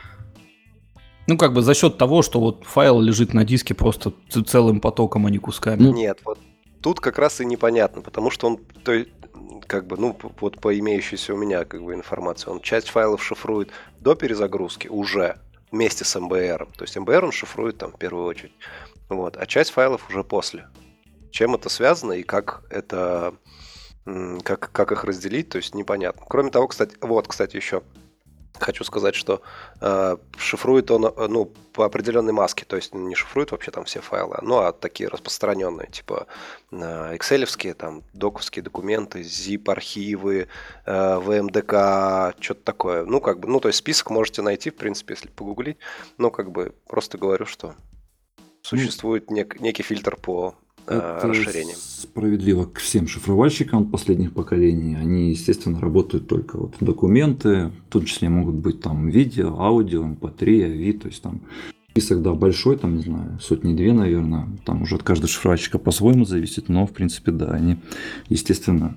Ну, как бы за счет того, что вот файл лежит на диске просто ц- целым потоком, а не кусками. Ну, Нет, вот тут как раз и непонятно, потому что он, то есть, как бы, ну, п- вот по имеющейся у меня как бы информации, он часть файлов шифрует до перезагрузки уже вместе с эм бэ эр. То есть эм бэ эр он шифрует там в первую очередь. Вот, а часть файлов уже после. Чем это связано и как это как, как их разделить, то есть непонятно. Кроме того, кстати, вот, кстати, еще хочу сказать, что э, шифрует он, ну, по определенной маске, то есть не шифрует вообще там все файлы, ну, а такие распространенные, типа э, экселевские, там, доковские документы, zip-архивы, э, ви эм ди кей, что-то такое. Ну, как бы, ну, то есть список можете найти, в принципе, если погуглить, но как бы просто говорю, что существует нек- некий фильтр по Это расширением. Справедливо к всем шифровальщикам последних поколений. Они, естественно, работают только вот документы, в том числе могут быть там видео, аудио, эм пи три, эй ви, то есть там список, да, большой, там, не знаю, сотни-две, наверное, там уже от каждого шифровальщика по-своему зависит, но, в принципе, да, они, естественно,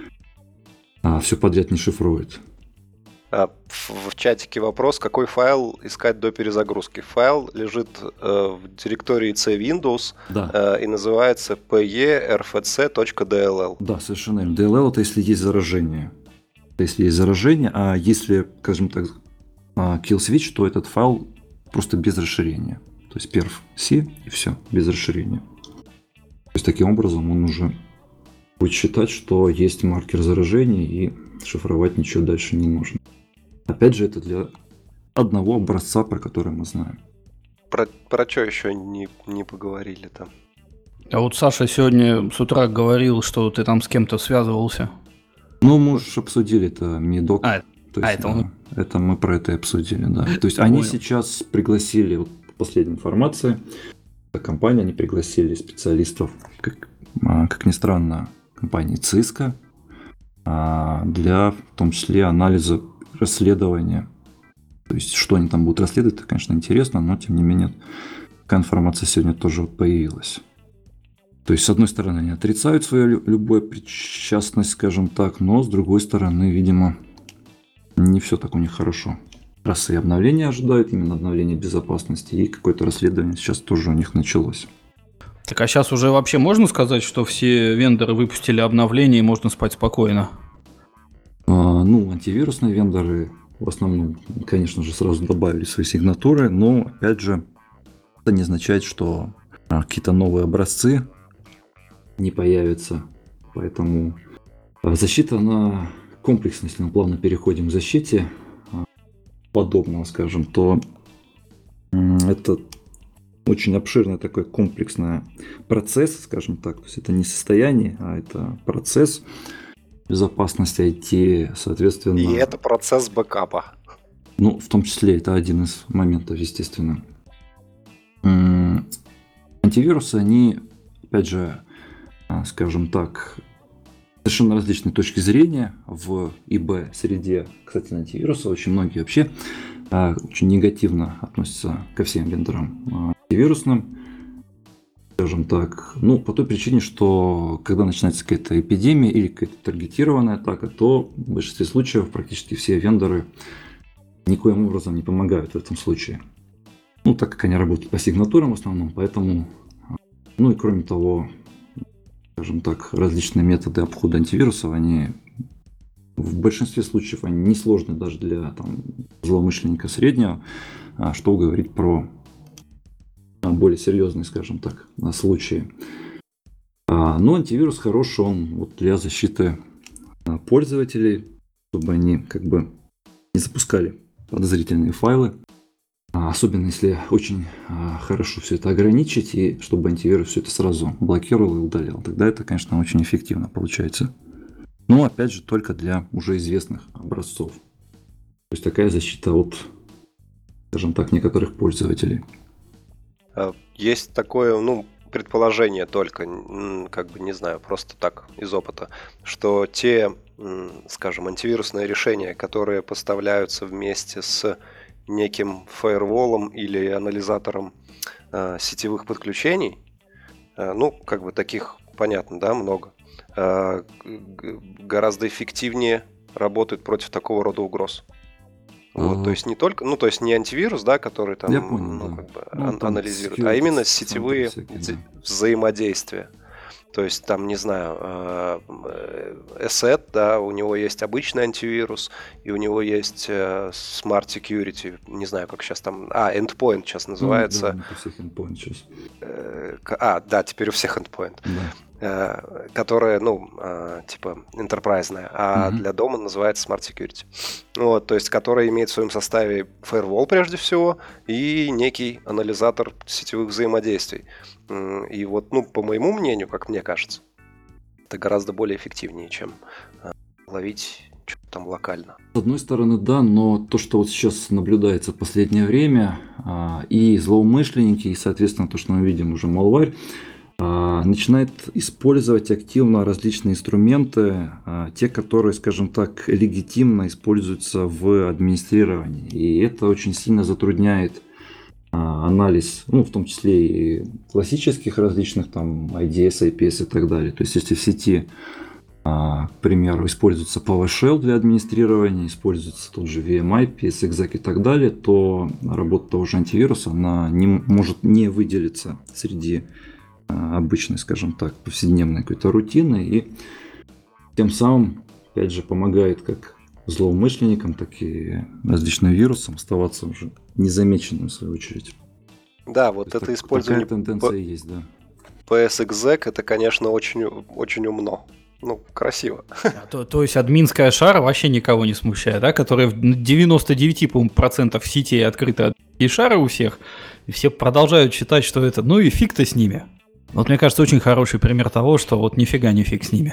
все подряд не шифруют. В чатике вопрос, какой файл искать до перезагрузки. Файл лежит э, в директории C Windows, да. э, и называется pe.rfc.dll. Да, совершенно верно. ди эл эл это если есть заражение. Это если есть заражение, а если, скажем так, kill switch, то этот файл просто без расширения. То есть перф C и все, без расширения. То есть таким образом он уже будет считать, что есть маркер заражения и шифровать ничего дальше не нужно. Опять же, это для одного образца, про который мы знаем. Про, про что еще не, не поговорили там? А вот Саша сегодня с утра говорил, что ты там с кем-то связывался. Ну, мы уже обсудили это Медок. А, То есть, а это да, он... это мы про это и обсудили, да. То есть они сейчас пригласили, вот по последней информации, компания, они пригласили специалистов, как, как ни странно, компании Cisco, для, в том числе, анализа расследования. То есть, что они там будут расследовать, это, конечно, интересно, но, тем не менее, такая информация сегодня тоже вот появилась. То есть, с одной стороны, они отрицают свою любую причастность, скажем так, но, с другой стороны, видимо, не все так у них хорошо. Раз и обновление ожидают, именно обновление безопасности, и какое-то расследование сейчас тоже у них началось. Так а сейчас уже вообще можно сказать, что все вендоры выпустили обновление и можно спать спокойно? А, ну, антивирусные вендоры в основном, конечно же, сразу добавили свои сигнатуры, но, опять же, это не означает, что а, какие-то новые образцы не появятся. Поэтому защита, она комплексная. Если мы плавно переходим к защите а, подобного, скажем, то м- это очень обширный такой комплексный процесс, скажем так. То есть это не состояние, а это процесс безопасности ай ти, соответственно. И это процесс бэкапа. Ну, в том числе, это один из моментов, естественно. М- антивирусы, они, опять же, скажем так, совершенно различные точки зрения в и би среде. Кстати, на антивирусы очень многие вообще очень негативно относятся ко всем вендорам антивирусным, скажем так, ну, по той причине, что когда начинается какая-то эпидемия или какая-то таргетированная атака, то в большинстве случаев практически все вендоры никоим образом не помогают в этом случае. Ну, так как они работают по сигнатурам в основном, поэтому, ну и кроме того, скажем так, различные методы обхода антивирусов, они в большинстве случаев они несложны даже для там, злоумышленника среднего, что говорить про более серьезные, скажем так, случаи. Но антивирус хороший, он вот для защиты пользователей, чтобы они как бы не запускали подозрительные файлы. Особенно если очень хорошо все это ограничить, и чтобы антивирус все это сразу блокировал и удалял. Тогда это, конечно, очень эффективно получается. Но, опять же, только для уже известных образцов. То есть такая защита от, скажем так, некоторых пользователей. Есть такое, ну, предположение только, как бы, не знаю, просто так, из опыта, что те, скажем, антивирусные решения, которые поставляются вместе с неким фаерволом или анализатором э, сетевых подключений, э, ну, как бы таких, понятно, да, много, э, г- гораздо эффективнее работают против такого рода угроз. Вот, то есть не только, ну, то есть не антивирус, да, который там, Я понял, ну, да. как бы Ну, ан- там анализирует, security а именно центры сетевые всякие, вза- да. взаимодействия. То есть там, не знаю, э, Asset, да, у него есть обычный антивирус, и у него есть э, Smart Security, не знаю, как сейчас там, а, Endpoint сейчас называется. Ну, да, у всех endpoint сейчас. Э, к- а, да, теперь у всех Endpoint. Да. э, которая, ну, э, типа, enterprise-ная, а Мгм. для дома называется Smart Security. Вот, то есть, которая имеет в своем составе firewall прежде всего и некий анализатор сетевых взаимодействий. М, И вот, ну, по моему мнению, как мне кажется, это гораздо более эффективнее, чем э, ловить что-то там локально. С одной стороны, да, но то, что вот сейчас наблюдается в последнее время, а, и злоумышленники, и, соответственно, то, что мы видим уже малварь, а, начинает использовать активно различные инструменты, а, те, которые, скажем так, легитимно используются в администрировании. И это очень сильно затрудняет а, анализ, ну, в том числе и классических различных там ай ди эс, ай пи эс и так далее. То есть, если в сети, а, к примеру, используется PowerShell для администрирования, используется тот же ви эм ай, пи эс экзек и так далее, то работа того же антивируса, она не, может не выделиться среди а, обычной, скажем так, повседневной какой-то рутины, и тем самым, опять же, помогает как злоумышленникам, так и различным вирусам оставаться уже незамеченным, в свою очередь. Да, вот То есть это так- использование Такая тенденция есть, да. пи эс экзек, это, конечно, очень, очень умно. Ну, красиво. А То, то есть админская шара вообще никого не смущает, да? Которая в девяносто девять по-моему, процентов сетей открыта админские шары у всех, и все продолжают считать, что это, ну и фиг-то с ними. Вот мне кажется, очень хороший пример того, что вот нифига не фиг с ними.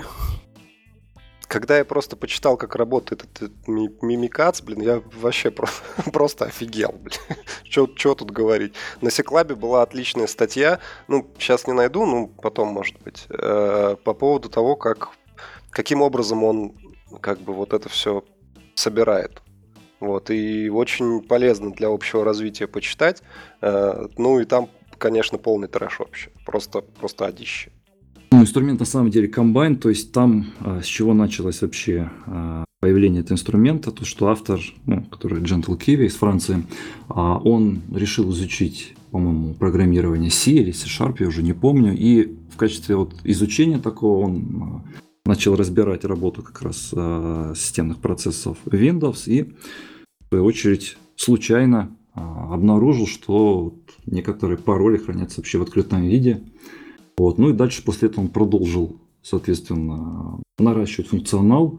Когда я просто почитал, как работает этот ми- мимикац, блин, я вообще про- просто офигел, блин. Что тут говорить? На Секлабе была отличная статья, ну, сейчас не найду, ну, потом, может быть, э, по поводу того, как, каким образом он, как бы, вот это все собирает. Вот, и очень полезно для общего развития почитать. Э, ну, и там, конечно, полный трэш вообще. Просто, просто одище. Ну, инструмент на самом деле комбайн, то есть там а, с чего началось вообще а, появление этого инструмента, то что автор, ну, который Gentle Kiwi из Франции, а, он решил изучить, по-моему, программирование C или C-Sharp, я уже не помню, и в качестве вот изучения такого он а, начал разбирать работу как раз а, системных процессов Windows и, в свою очередь, случайно а, обнаружил, что вот некоторые пароли хранятся вообще в открытом виде. Вот. Ну и дальше после этого он продолжил, соответственно, наращивать функционал.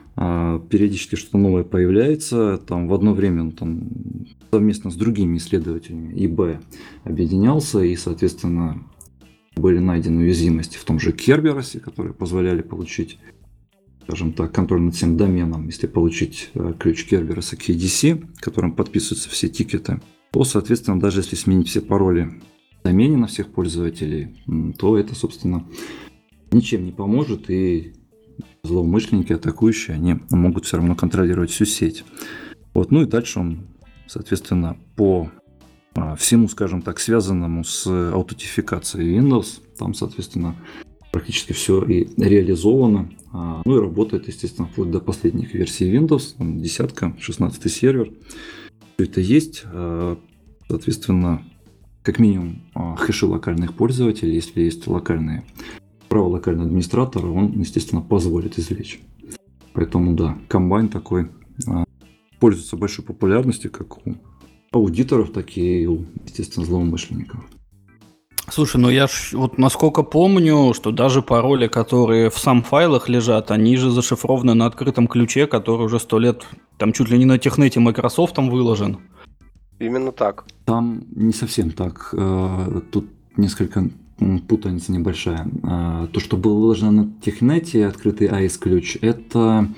А, Периодически что-то новое появляется. Там в одно время он там совместно с другими исследователями и бэ объединялся, и, соответственно, были найдены уязвимости в том же Керберосе, которые позволяли получить, скажем так, контроль над всем доменом. Если получить э, ключ Кербероса кей ди си, которым подписываются все тикеты, то, соответственно, даже если сменить все пароли в домене на всех пользователей, м, то это, собственно, ничем не поможет, и злоумышленники, атакующие, они могут все равно контролировать всю сеть. Вот. Ну и дальше он, соответственно, по а, всему, скажем так, связанному с аутентификацией Windows, там, соответственно, практически все и реализовано. А, Ну и работает, естественно, вплоть до последних версий Windows, там десятка, шестнадцатый сервер. Все это есть. А, Соответственно, как минимум а, хэши локальных пользователей, если есть локальные права локального администратора, он, естественно, позволит извлечь. Поэтому, да, комбайн такой а, пользуется большой популярностью как у аудиторов, так и у, естественно, злоумышленников. Слушай, ну я ж вот насколько помню, что даже пароли, которые в сам файлах лежат, они же зашифрованы на открытом ключе, который уже сто лет, там чуть ли не на технете Microsoft там выложен. Именно так. Там не совсем так. Э, Тут несколько м, путаница небольшая. Э, То, что было выложено на технете, открытый эй эс ключ, это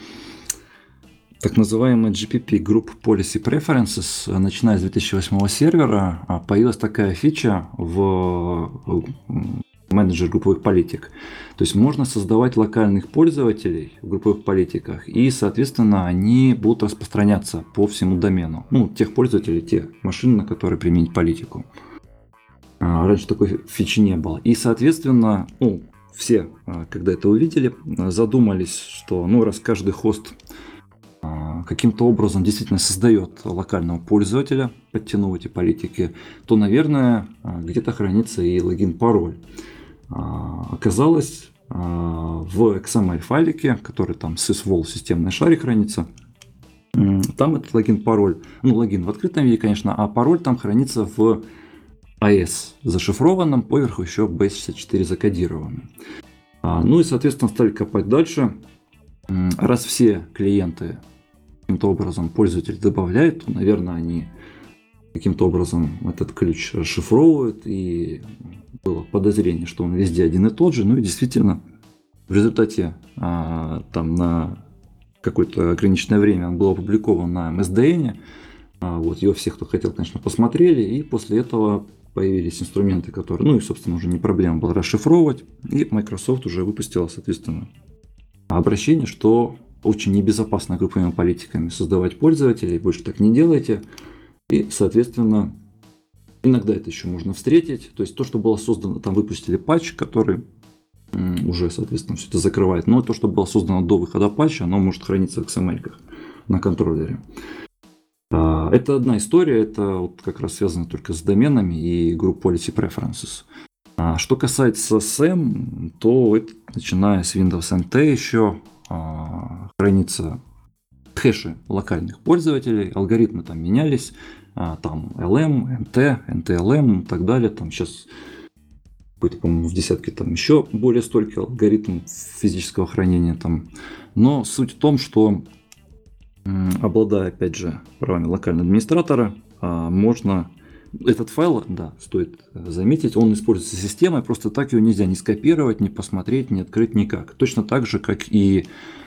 так называемый джи пи пи Group Policy Preferences. Начиная с две тысячи восьмого сервера а, появилась такая фича в м, менеджер групповых политик. То есть можно создавать локальных пользователей в групповых политиках, и, соответственно, они будут распространяться по всему домену. Ну, тех пользователей, тех машин, на которые применить политику. А, Раньше такой фичи не было. И, соответственно, ну, все, а, когда это увидели, а, задумались, что, ну, раз каждый хост а, каким-то образом действительно создает локального пользователя, подтянув эти политики, то, наверное, а, где-то хранится и логин-пароль. А, Оказалось, а, в икс эм эль файлике, который там sysvol в системной шаре хранится, м, там этот логин-пароль, ну, логин в открытом виде, конечно, а пароль там хранится в эй эй эс, зашифрованном, поверху еще би шестьдесят четыре закодированным. А, ну и, соответственно, стали копать дальше. Раз все клиенты каким-то образом пользователь добавляет, то, наверное, они каким-то образом этот ключ расшифровывают, и было подозрение, что он везде один и тот же. Ну и действительно, в результате а, там на какое-то ограниченное время он был опубликован на эм эс ди эн. А, вот, его все, кто хотел, конечно, посмотрели, и после этого появились инструменты, которые, ну и, собственно, уже не проблема было расшифровывать, и Microsoft уже выпустила, соответственно, обращение, что очень небезопасно групповыми политиками создавать пользователей, больше так не делайте. И, соответственно, иногда это еще можно встретить. То есть то, что было создано, там выпустили патч, который уже, соответственно, все это закрывает. Но то, что было создано до выхода патча, оно может храниться в икс эм эль-ках на контроллере. Это одна история, это вот как раз связано только с доменами и Group Policy Preferences. А что касается сэм, то это, начиная с Windows эн ти еще а, хранится хэши локальных пользователей, алгоритмы там менялись, а, там эл эм, эн ти, эн ти эл эм и так далее. Там сейчас будет, по-моему, в десятке там еще более столько алгоритмов физического хранения там. Но суть в том, что обладая, опять же, правами локального администратора, можно этот файл, да, стоит заметить, он используется системой, просто так его нельзя ни скопировать, ни посмотреть, ни открыть никак. Точно так же, как и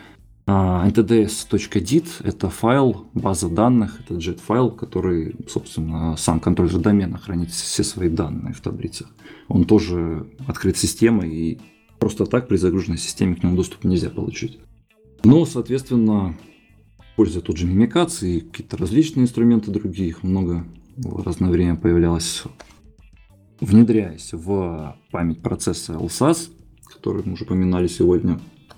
эн ти ди эс точка дит, это файл, база данных, это джет-файл, который, собственно, сам контроллер домена хранит все свои данные в таблицах. Он тоже открыт системой, и просто так при загруженной системе к нему доступ нельзя получить. Но, соответственно, используя тот же мимикации и какие-то различные инструменты другие, их много в разное время появлялось, внедряясь в память процесса эл эс эй эс, который мы уже упоминали сегодня,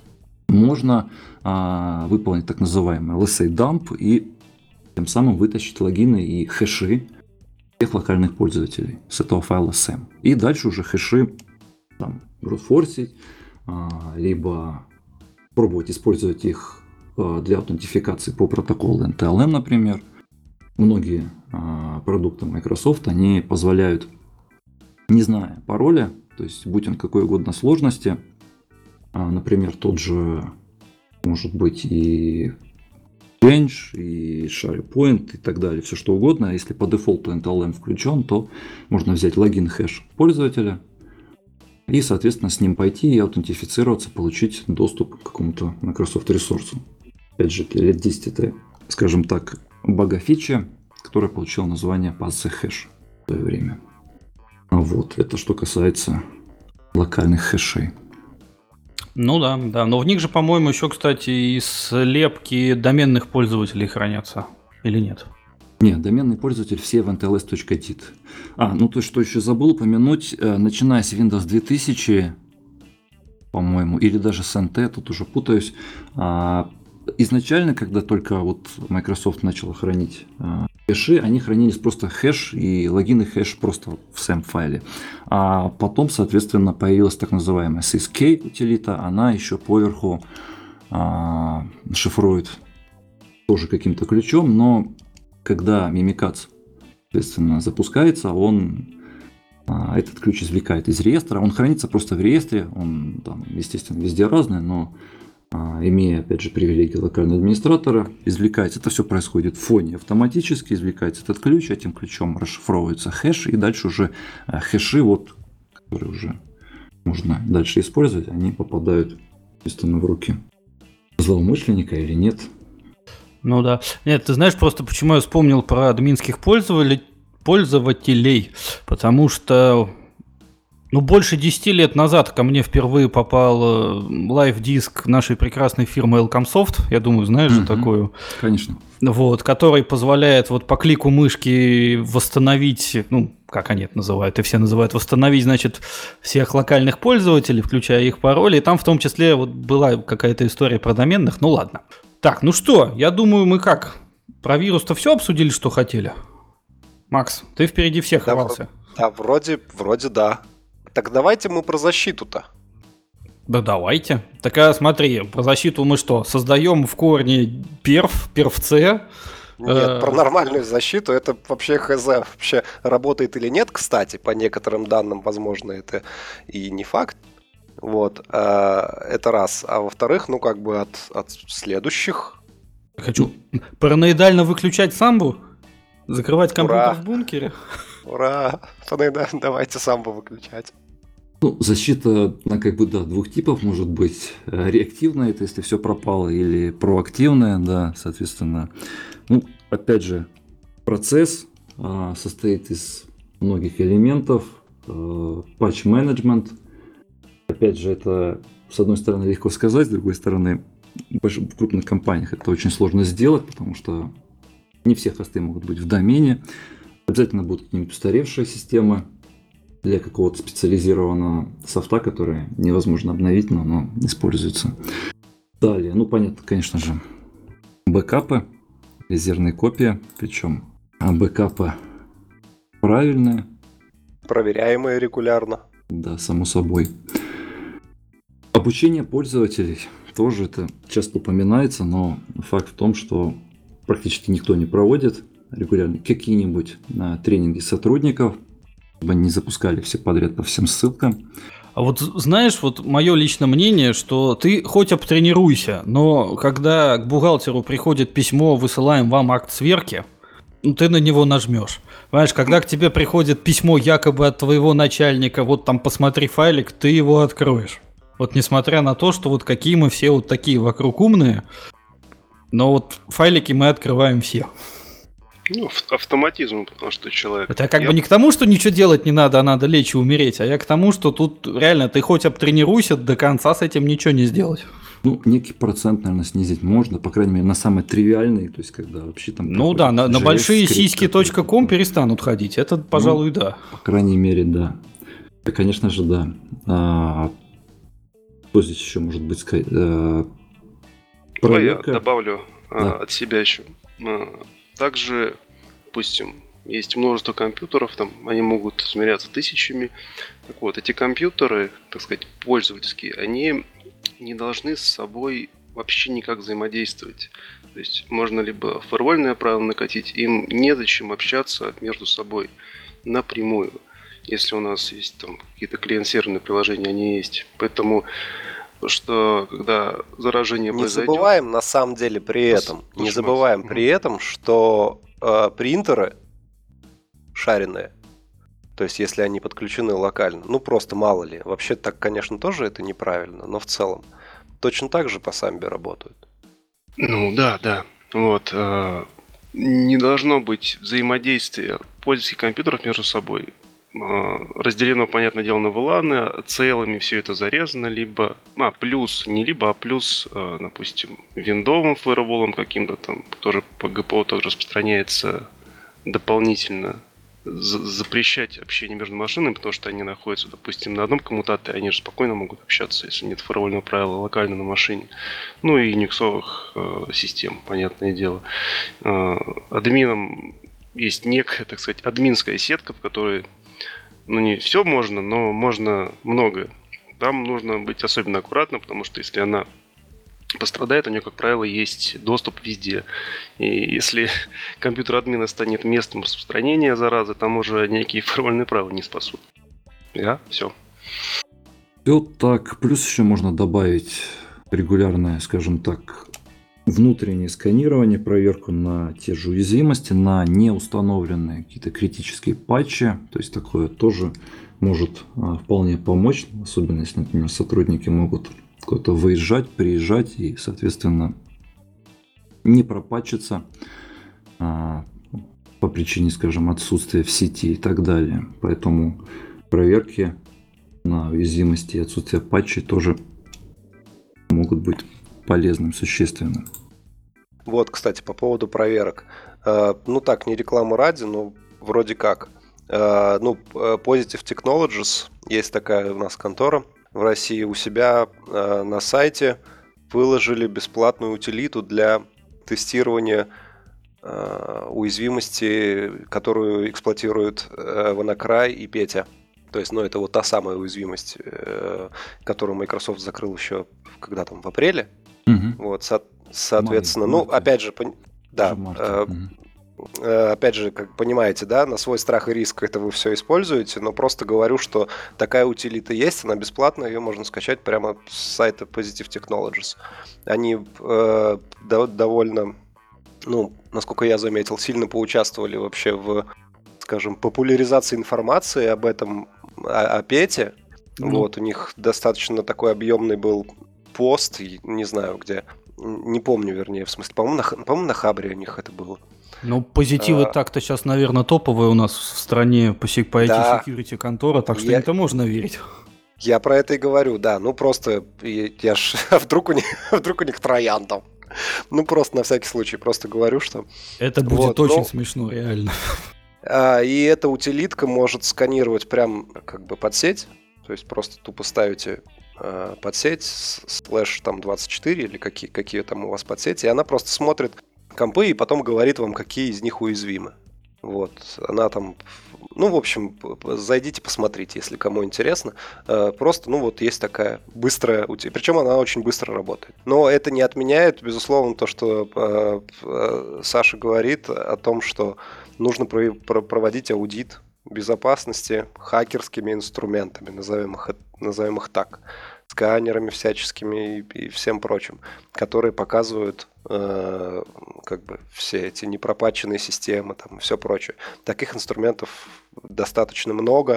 можно а, выполнить так называемый эл эс эй дамп и тем самым вытащить логины и хэши всех локальных пользователей с этого файла сэм. И дальше уже хэши там брутфорсить, а, либо пробовать использовать их для аутентификации по протоколу эн ти эл эм, например. Многие а, продукты Microsoft, они позволяют, не зная пароля, то есть будь он какой угодно сложности, а, например, тот же, может быть, и Change, и SharePoint, и так далее, все что угодно. Если по дефолту эн ти эл эм включен, то можно взять логин хэш пользователя и, соответственно, с ним пойти и аутентифицироваться, получить доступ к какому-то Microsoft ресурсу. Опять же, лет десять это, скажем так, бага-фича, которая получила название PassHash в свое время. Вот, это что касается локальных хэшей. Ну да, да. Но в них же, по-моему, еще, кстати, и слепки доменных пользователей хранятся. Или нет? Нет, доменный пользователь все в эн ти эл эс точка дит. А, ну то, что еще забыл упомянуть, начиная с Windows две тысячи, по-моему, или даже с эн ти, тут уже путаюсь, изначально, когда только вот Microsoft начала хранить э, хэши, они хранились просто хэш и логин и хэш просто в сэм-файле. А потом, соответственно, появилась так называемая си эс кей утилита, она еще поверху э, шифрует тоже каким-то ключом, но когда Mimikatz, соответственно, запускается, он э, этот ключ извлекает из реестра, он хранится просто в реестре, он там, естественно, везде разный, но имея, опять же, привилегии локального администратора, извлекается, это все происходит в фоне автоматически, извлекается этот ключ, этим ключом расшифровывается хэш, и дальше уже хэши, вот, которые уже можно дальше использовать, они попадают, естественно, в руки злоумышленника или нет. Ну да. Нет, ты знаешь, просто почему я вспомнил про админских пользователей, пользователей, потому что ну, больше десяти лет назад ко мне впервые попал лайв-диск нашей прекрасной фирмы Elcomsoft. Я думаю, знаешь же mm-hmm. такую. Конечно. Вот, который позволяет вот по клику мышки восстановить, ну, как они это называют, и все называют восстановить, значит, всех локальных пользователей, включая их пароли. И там в том числе вот была какая-то история про доменных. Ну, ладно. Так, ну что, я думаю, мы как? Про вирус-то все обсудили, что хотели? Макс, ты впереди всех да, рвался. Да, вроде, вроде да. Так давайте мы про защиту-то. Да давайте. Так а смотри, про защиту мы что, создаем в корне перв, первце? Нет, про нормальную защиту это вообще хз, вообще работает или нет, кстати, по некоторым данным, возможно, это и не факт. Вот, а, это раз. А во-вторых, ну, как бы от, от следующих... Хочу параноидально выключать самбу? Закрывать компьютер Ура! в бункере? Ура! Тогда давайте самбо выключать. Ну, защита на как бы, да, двух типов может быть. Реактивная, это если все пропало, или проактивная, да, соответственно. Ну, опять же, процесс а, состоит из многих элементов. Патч-менеджмент. Опять же, это, с одной стороны, легко сказать, с другой стороны, в крупных компаниях это очень сложно сделать, потому что не все хосты могут быть в домене. Обязательно будут какие-нибудь устаревшие системы для какого-то специализированного софта, который невозможно обновить, но оно используется. Далее, ну, понятно, конечно же, бэкапы, резервные копии, причем бэкапы правильные. Проверяемые регулярно. Да, само собой. Обучение пользователей тоже это часто упоминается, но факт в том, что практически никто не проводит регулярно какие-нибудь на тренинги сотрудников, чтобы они не запускали все подряд по всем ссылкам. А вот знаешь, вот мое личное мнение, что ты хоть обтренируйся, но когда к бухгалтеру приходит письмо, высылаем вам акт сверки, ну, ты на него нажмешь. Понимаешь, когда к тебе приходит письмо якобы от твоего начальника, вот там посмотри файлик, ты его откроешь. Вот несмотря на то, что вот какие мы все вот такие вокруг умные, но вот файлики мы открываем все. Ну, автоматизм, потому что человек... Это как я... бы не к тому, что ничего делать не надо, а надо лечь и умереть, а я к тому, что тут реально ты хоть обтренируйся, до конца с этим ничего не сделать. Ну, некий процент, наверное, снизить можно, по крайней мере, на самые тривиальные, то есть, когда вообще там... Ну да, на, на большие сиськи точка ком перестанут ходить, это, пожалуй, ну, да. По крайней мере, да. Да, конечно же, да. А, что здесь еще может быть сказать? А, проверка. Я добавлю да. а, от себя еще. Также, допустим, есть множество компьютеров, там они могут измеряться тысячами. Так вот, эти компьютеры, так сказать, пользовательские, они не должны с собой вообще никак взаимодействовать. То есть можно либо фаервольное правило накатить, им незачем общаться между собой напрямую. Если у нас есть там какие-то клиент-серверные приложения, они есть. Поэтому что когда заражение не произойдет... Не забываем на самом деле при этом, не забываем угу. при этом, что э, принтеры шаренные, то есть если они подключены локально, ну просто мало ли, вообще так, конечно, тоже это неправильно, но в целом точно так же по самбе работают. Ну да, да, вот, э, не должно быть взаимодействия пользовательских компьютеров между собой. Разделено, понятное дело, на вэланы, целыми все это зарезано, либо, а, плюс, не либо, а плюс, допустим, виндовым фаерволом каким-то там, тоже по джи пи о тоже распространяется дополнительно, запрещать общение между машинами, потому что они находятся, допустим, на одном коммутаторе, они же спокойно могут общаться, если нет фаервольного правила локально на машине. Ну и юниксовых э, систем, понятное дело. Э, админам есть некая, так сказать, админская сетка, в которой ну, не все можно, но можно много. Там нужно быть особенно аккуратным, потому что если она пострадает, у нее, как правило, есть доступ везде. И если компьютер админа станет местом распространения заразы, там уже некие фаервольные правила не спасут. Да, все. Все так. Плюс еще можно добавить регулярное, скажем так, внутреннее сканирование, проверку на те же уязвимости, на неустановленные какие-то критические патчи. То есть такое тоже может а, вполне помочь, особенно если, например, сотрудники могут куда-то выезжать, приезжать и, соответственно, не пропатчиться а, по причине, скажем, отсутствия в сети и так далее. Поэтому проверки на уязвимости и отсутствие патчей тоже могут быть полезным, существенным. Вот, кстати, по поводу проверок. Э, ну так, не рекламу ради, но вроде как. Э, ну, Positive Technologies, есть такая у нас контора в России, у себя э, на сайте выложили бесплатную утилиту для тестирования э, уязвимости, которую эксплуатируют э, WannaCry и Петя. То есть, ну, это вот та самая уязвимость, э, которую Microsoft закрыл еще когда там, в апреле. Угу. Вот, со- соответственно, март, ну, март. опять же, пон- да, э, угу. опять же, как понимаете, да, на свой страх и риск это вы все используете, но просто говорю, что такая утилита есть, она бесплатная, ее можно скачать прямо с сайта Positive Technologies. Они э, до, довольно, ну, насколько я заметил, сильно поучаствовали вообще в, скажем, популяризации информации об этом, о, о Пете. Ну. Вот, у них достаточно такой объемный был пост, не знаю где, не помню, вернее, в смысле, по-моему, на, по-моему, на Хабре у них это было. Ну, позитивы а... так-то сейчас, наверное, топовые у нас в стране по, по ай ти-security контора, так что я... им-то можно верить. Я про это и говорю, да. Ну, просто я, я ж... А вдруг у них, вдруг у них троян там. Ну, просто на всякий случай, просто говорю, что... Это будет вот, очень ну... смешно, реально. А, и эта утилитка может сканировать прям как бы под сеть. То есть просто тупо ставите э, под сеть слэш там двадцать четыре или какие, какие там у вас под сети, и она просто смотрит компы и потом говорит вам, какие из них уязвимы. Вот. Она там... Ну, в общем, зайдите, посмотрите, если кому интересно. Просто, ну, вот есть такая быстрая... Причем она очень быстро работает. Но это не отменяет, безусловно, то, что Саша говорит о том, что нужно проводить аудит безопасности хакерскими инструментами, назовем их, назовем их так, сканерами всяческими и, и всем прочим, которые показывают э, как бы все эти непропатченные системы там, и все прочее. Таких инструментов достаточно много.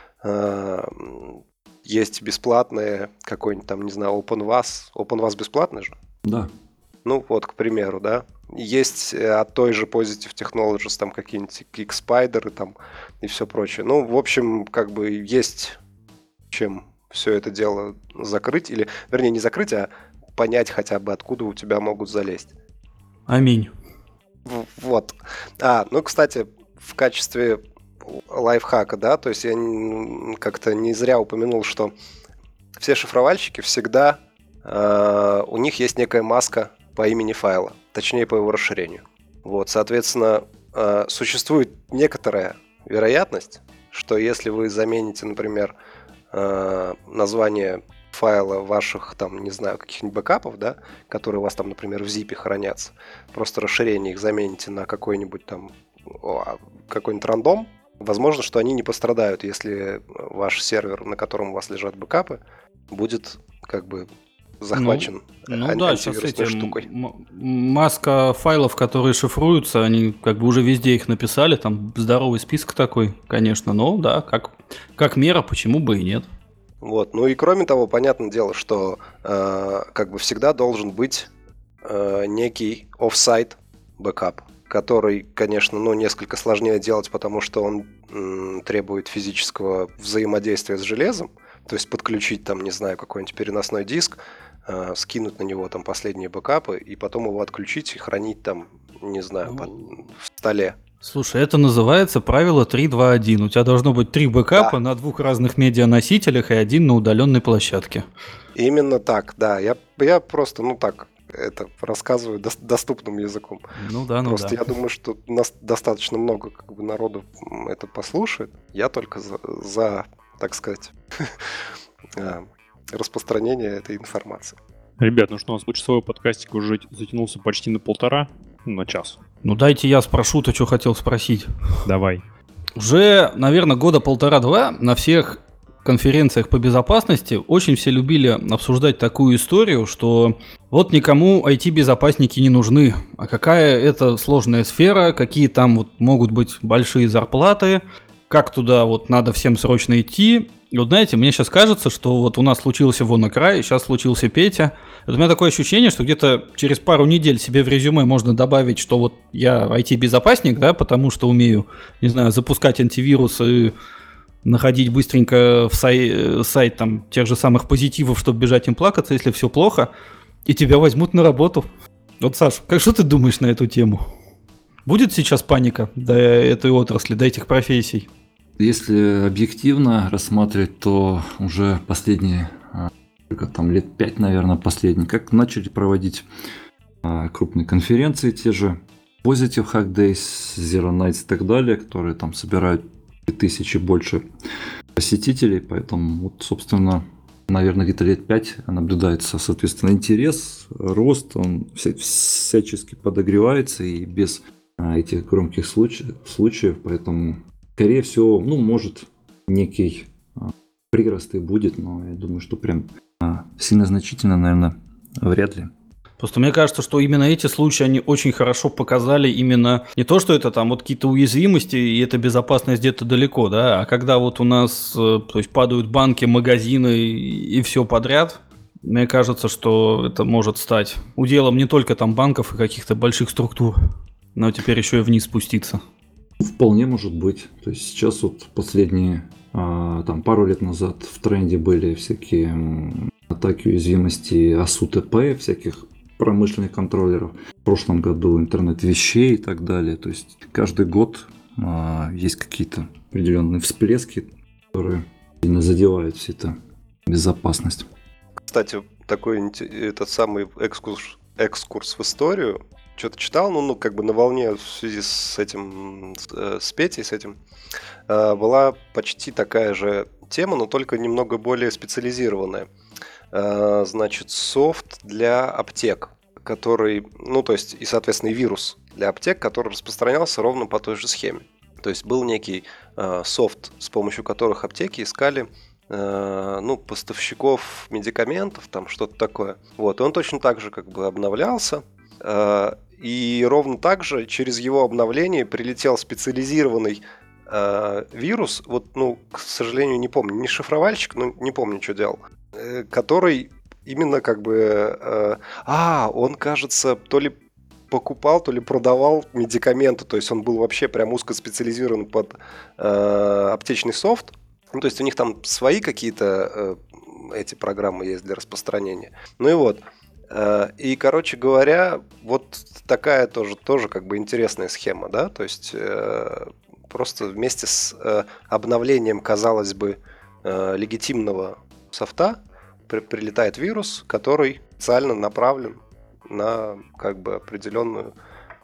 Э, есть бесплатные, какой-нибудь там, не знаю, OpenVAS. OpenVAS бесплатный же? Да. Ну вот, к примеру, да. Есть от той же Positive Technologies там какие-нибудь X-Spider там и все прочее. Ну, в общем, как бы есть чем все это дело закрыть, или, вернее, не закрыть, а понять хотя бы, откуда у тебя могут залезть. Аминь. Вот. А, ну, кстати, в качестве лайфхака, да, то есть я как-то не зря упомянул, что все шифровальщики всегда, э, у них есть некая маска по имени файла, точнее, по его расширению. Вот, соответственно, э, существует некоторая вероятность, что если вы замените, например, название файла ваших, там, не знаю, каких-нибудь бэкапов, да, которые у вас там, например, в зипе хранятся, просто расширение их замените на какой-нибудь там, какой-нибудь рандом, возможно, что они не пострадают, если ваш сервер, на котором у вас лежат бэкапы, будет как бы захвачен ну, ну ан- да, антивирусной штукой. М- маска файлов, которые шифруются, они как бы уже везде их написали, там здоровый список такой, конечно, но да, как, как мера, почему бы и нет. Вот, ну и кроме того, понятное дело, что э, как бы всегда должен быть э, некий офсайт бэкап, который, конечно, ну, несколько сложнее делать, потому что он м, требует физического взаимодействия с железом, то есть подключить там, не знаю, какой-нибудь переносной диск, э, скинуть на него там последние бэкапы и потом его отключить и хранить там, не знаю, под, в столе. Слушай, это называется правило три два один. У тебя должно быть три бэкапа, да, на двух разных медианосителях и один на удаленной площадке. Именно так, да. Я, я просто, ну так, это рассказываю до, доступным языком. Ну да, ну просто да. Я думаю, что нас достаточно много как бы народу это послушает. Я только за, за так сказать, распространение этой информации. Ребят, ну что, у нас получасовой подкастик уже затянулся почти на полтора, на час. Ну дайте я спрошу то, что хотел спросить. Давай. Уже, наверное, года полтора-два на всех конференциях по безопасности очень все любили обсуждать такую историю, что вот никому ай ти-безопасники не нужны, а какая это сложная сфера, какие там вот могут быть большие зарплаты, как туда вот надо всем срочно идти. И вот знаете, мне сейчас кажется, что вот у нас случился WannaCry, сейчас случился Петя. Вот у меня такое ощущение, что где-то через пару недель себе в резюме можно добавить, что вот я ай ти-безопасник, да, потому что умею, не знаю, запускать антивирус и находить быстренько в сай- сайт там тех же самых позитивов, чтобы бежать им плакаться, если все плохо, и тебя возьмут на работу. Вот, Саш, как что ты думаешь на эту тему? Будет сейчас паника до этой отрасли, до этих профессий? Если объективно рассматривать, то уже последние, там лет пять, наверное, последние, как начали проводить крупные конференции, те же Positive Hack Days, Zero Nights и так далее, которые там собирают тысячи больше посетителей, поэтому, вот, собственно, наверное, где-то лет пять наблюдается, соответственно, интерес, рост, он вся, всячески подогревается, и без этих громких случаев, случаев, поэтому, скорее всего, ну, может, некий прирост и будет, но я думаю, что прям сильно значительно, наверное, вряд ли. Просто мне кажется, что именно эти случаи, они очень хорошо показали именно не то, что это там вот какие-то уязвимости, и эта безопасность где-то далеко, да, а когда вот у нас, то есть, падают банки, магазины и, и все подряд, мне кажется, что это может стать уделом не только там банков и каких-то больших структур, но теперь еще и вниз спуститься. Вполне может быть. То есть сейчас вот последние, там, пару лет назад в тренде были всякие атаки уязвимости АСУ-ТП, всяких промышленных контроллеров. В прошлом году интернет вещей и так далее. То есть каждый год а, есть какие-то определенные всплески, которые сильно задевают всю эту безопасность. Кстати, такой этот самый экскурс, экскурс в историю. Что-то читал, ну, ну, как бы на волне в связи с этим, с, с Петей, с этим, э, была почти такая же тема, но только немного более специализированная. Э, значит, софт для аптек, который, ну, то есть, и, соответственно, и вирус для аптек, который распространялся ровно по той же схеме. То есть, был некий э, софт, с помощью которых аптеки искали э, ну, поставщиков медикаментов, там что-то такое. Вот, и он точно так же как бы обновлялся. И ровно так же через его обновление прилетел специализированный э, вирус, вот, ну, к сожалению, не помню, не шифровальщик, но не помню, что делал, э, который именно как бы... Э, а, он, кажется, то ли покупал, то ли продавал медикаменты, то есть он был вообще прям узкоспециализирован под э, аптечный софт. Ну, то есть у них там свои какие-то э, эти программы есть для распространения. Ну и вот. И, короче говоря, вот такая тоже, тоже как бы интересная схема, да, то есть э, просто вместе с э, обновлением, казалось бы, э, легитимного софта при, прилетает вирус, который специально направлен на как бы определенную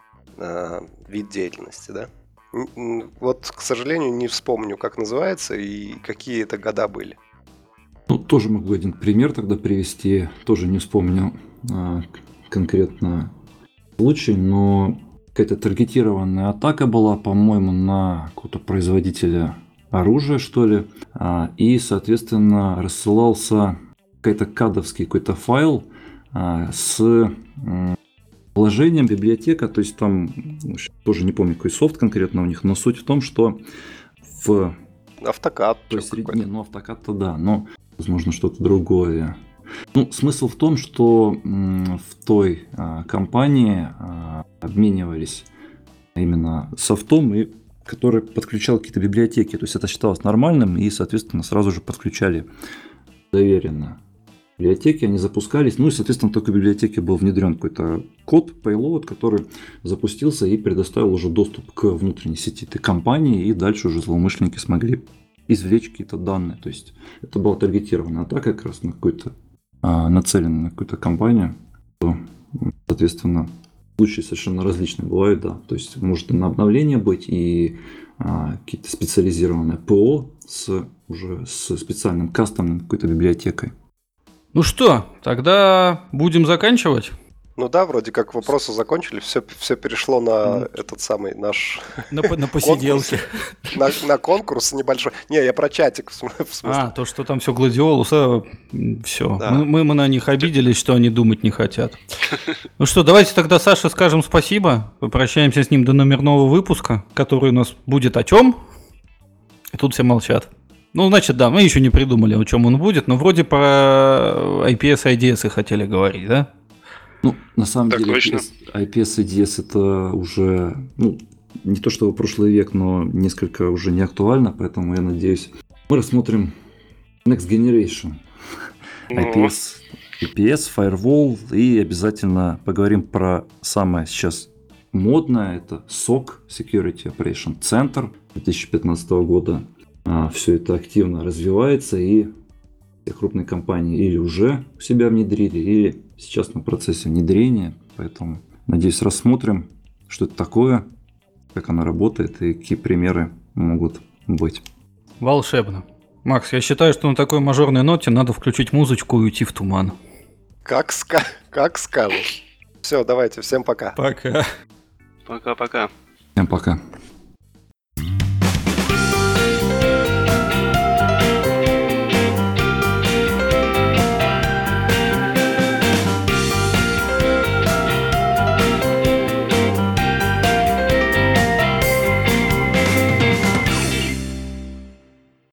э, вид деятельности, да. Вот, к сожалению, не вспомню, как называется и какие это года были. Ну, тоже могу один пример тогда привести, тоже не вспомню а, конкретно случай, но какая-то таргетированная атака была, по-моему, на какого-то производителя оружия, что ли, а, и, соответственно, рассылался какой-то кадовский какой-то файл а, с м, положением библиотека, то есть там, тоже не помню, какой софт конкретно у них, но суть в том, что в... Автокад. То есть, не, ну автокад-то да, но возможно что-то другое. Ну, смысл в том, что м, в той а, компании а, обменивались именно софтом, и, который подключал какие-то библиотеки. То есть это считалось нормальным, и, соответственно, сразу же подключали доверенно библиотеки, они запускались. Ну и, соответственно, в такой библиотеке был внедрен какой-то код, payload, который запустился и предоставил уже доступ к внутренней сети этой компании, и дальше уже злоумышленники смогли извлечь какие-то данные. То есть это была таргетированная атака как раз на какую-то, а, нацеленная на какую-то компанию. То, соответственно, случаи совершенно различные бывают, да. То есть может и на обновление быть, и а, какие-то специализированные ПО с уже с специальным кастомным какой-то библиотекой. Ну что, тогда будем заканчивать? Ну да, вроде как вопросы закончили, все, все перешло на mm. этот самый наш... На, на посиделке. на, на конкурс небольшой. Не, я про чатик в смысле. А, то, что там все гладиолуса, все. Да. Мы, мы, мы на них обиделись, что они думать не хотят. Ну что, давайте тогда Саше скажем спасибо. Попрощаемся с ним до номерного выпуска, который у нас будет о чем? И тут все молчат. Ну, значит, да, мы еще не придумали, о чем он будет, но вроде про ай пи эс и ай ди эс и хотели говорить, да? Ну, на самом так деле, точно. ай пи эс и ай ди эс это уже, ну, не то что прошлый век, но несколько уже не актуально, поэтому я надеюсь, мы рассмотрим Next Generation ай пи эс, ай пи эс, Firewall, и обязательно поговорим про самое сейчас модное, это сок, Security Operation Center две тысячи пятнадцатого года. А, все это активно развивается, и все крупные компании или уже у себя внедрили, или сейчас на процессе внедрения. Поэтому, надеюсь, рассмотрим, что это такое, как оно работает и какие примеры могут быть. Волшебно. Макс, я считаю, что на такой мажорной ноте надо включить музычку и уйти в туман. Как, ска- как скажешь. Все, давайте, всем пока. Пока. Пока-пока. Всем пока.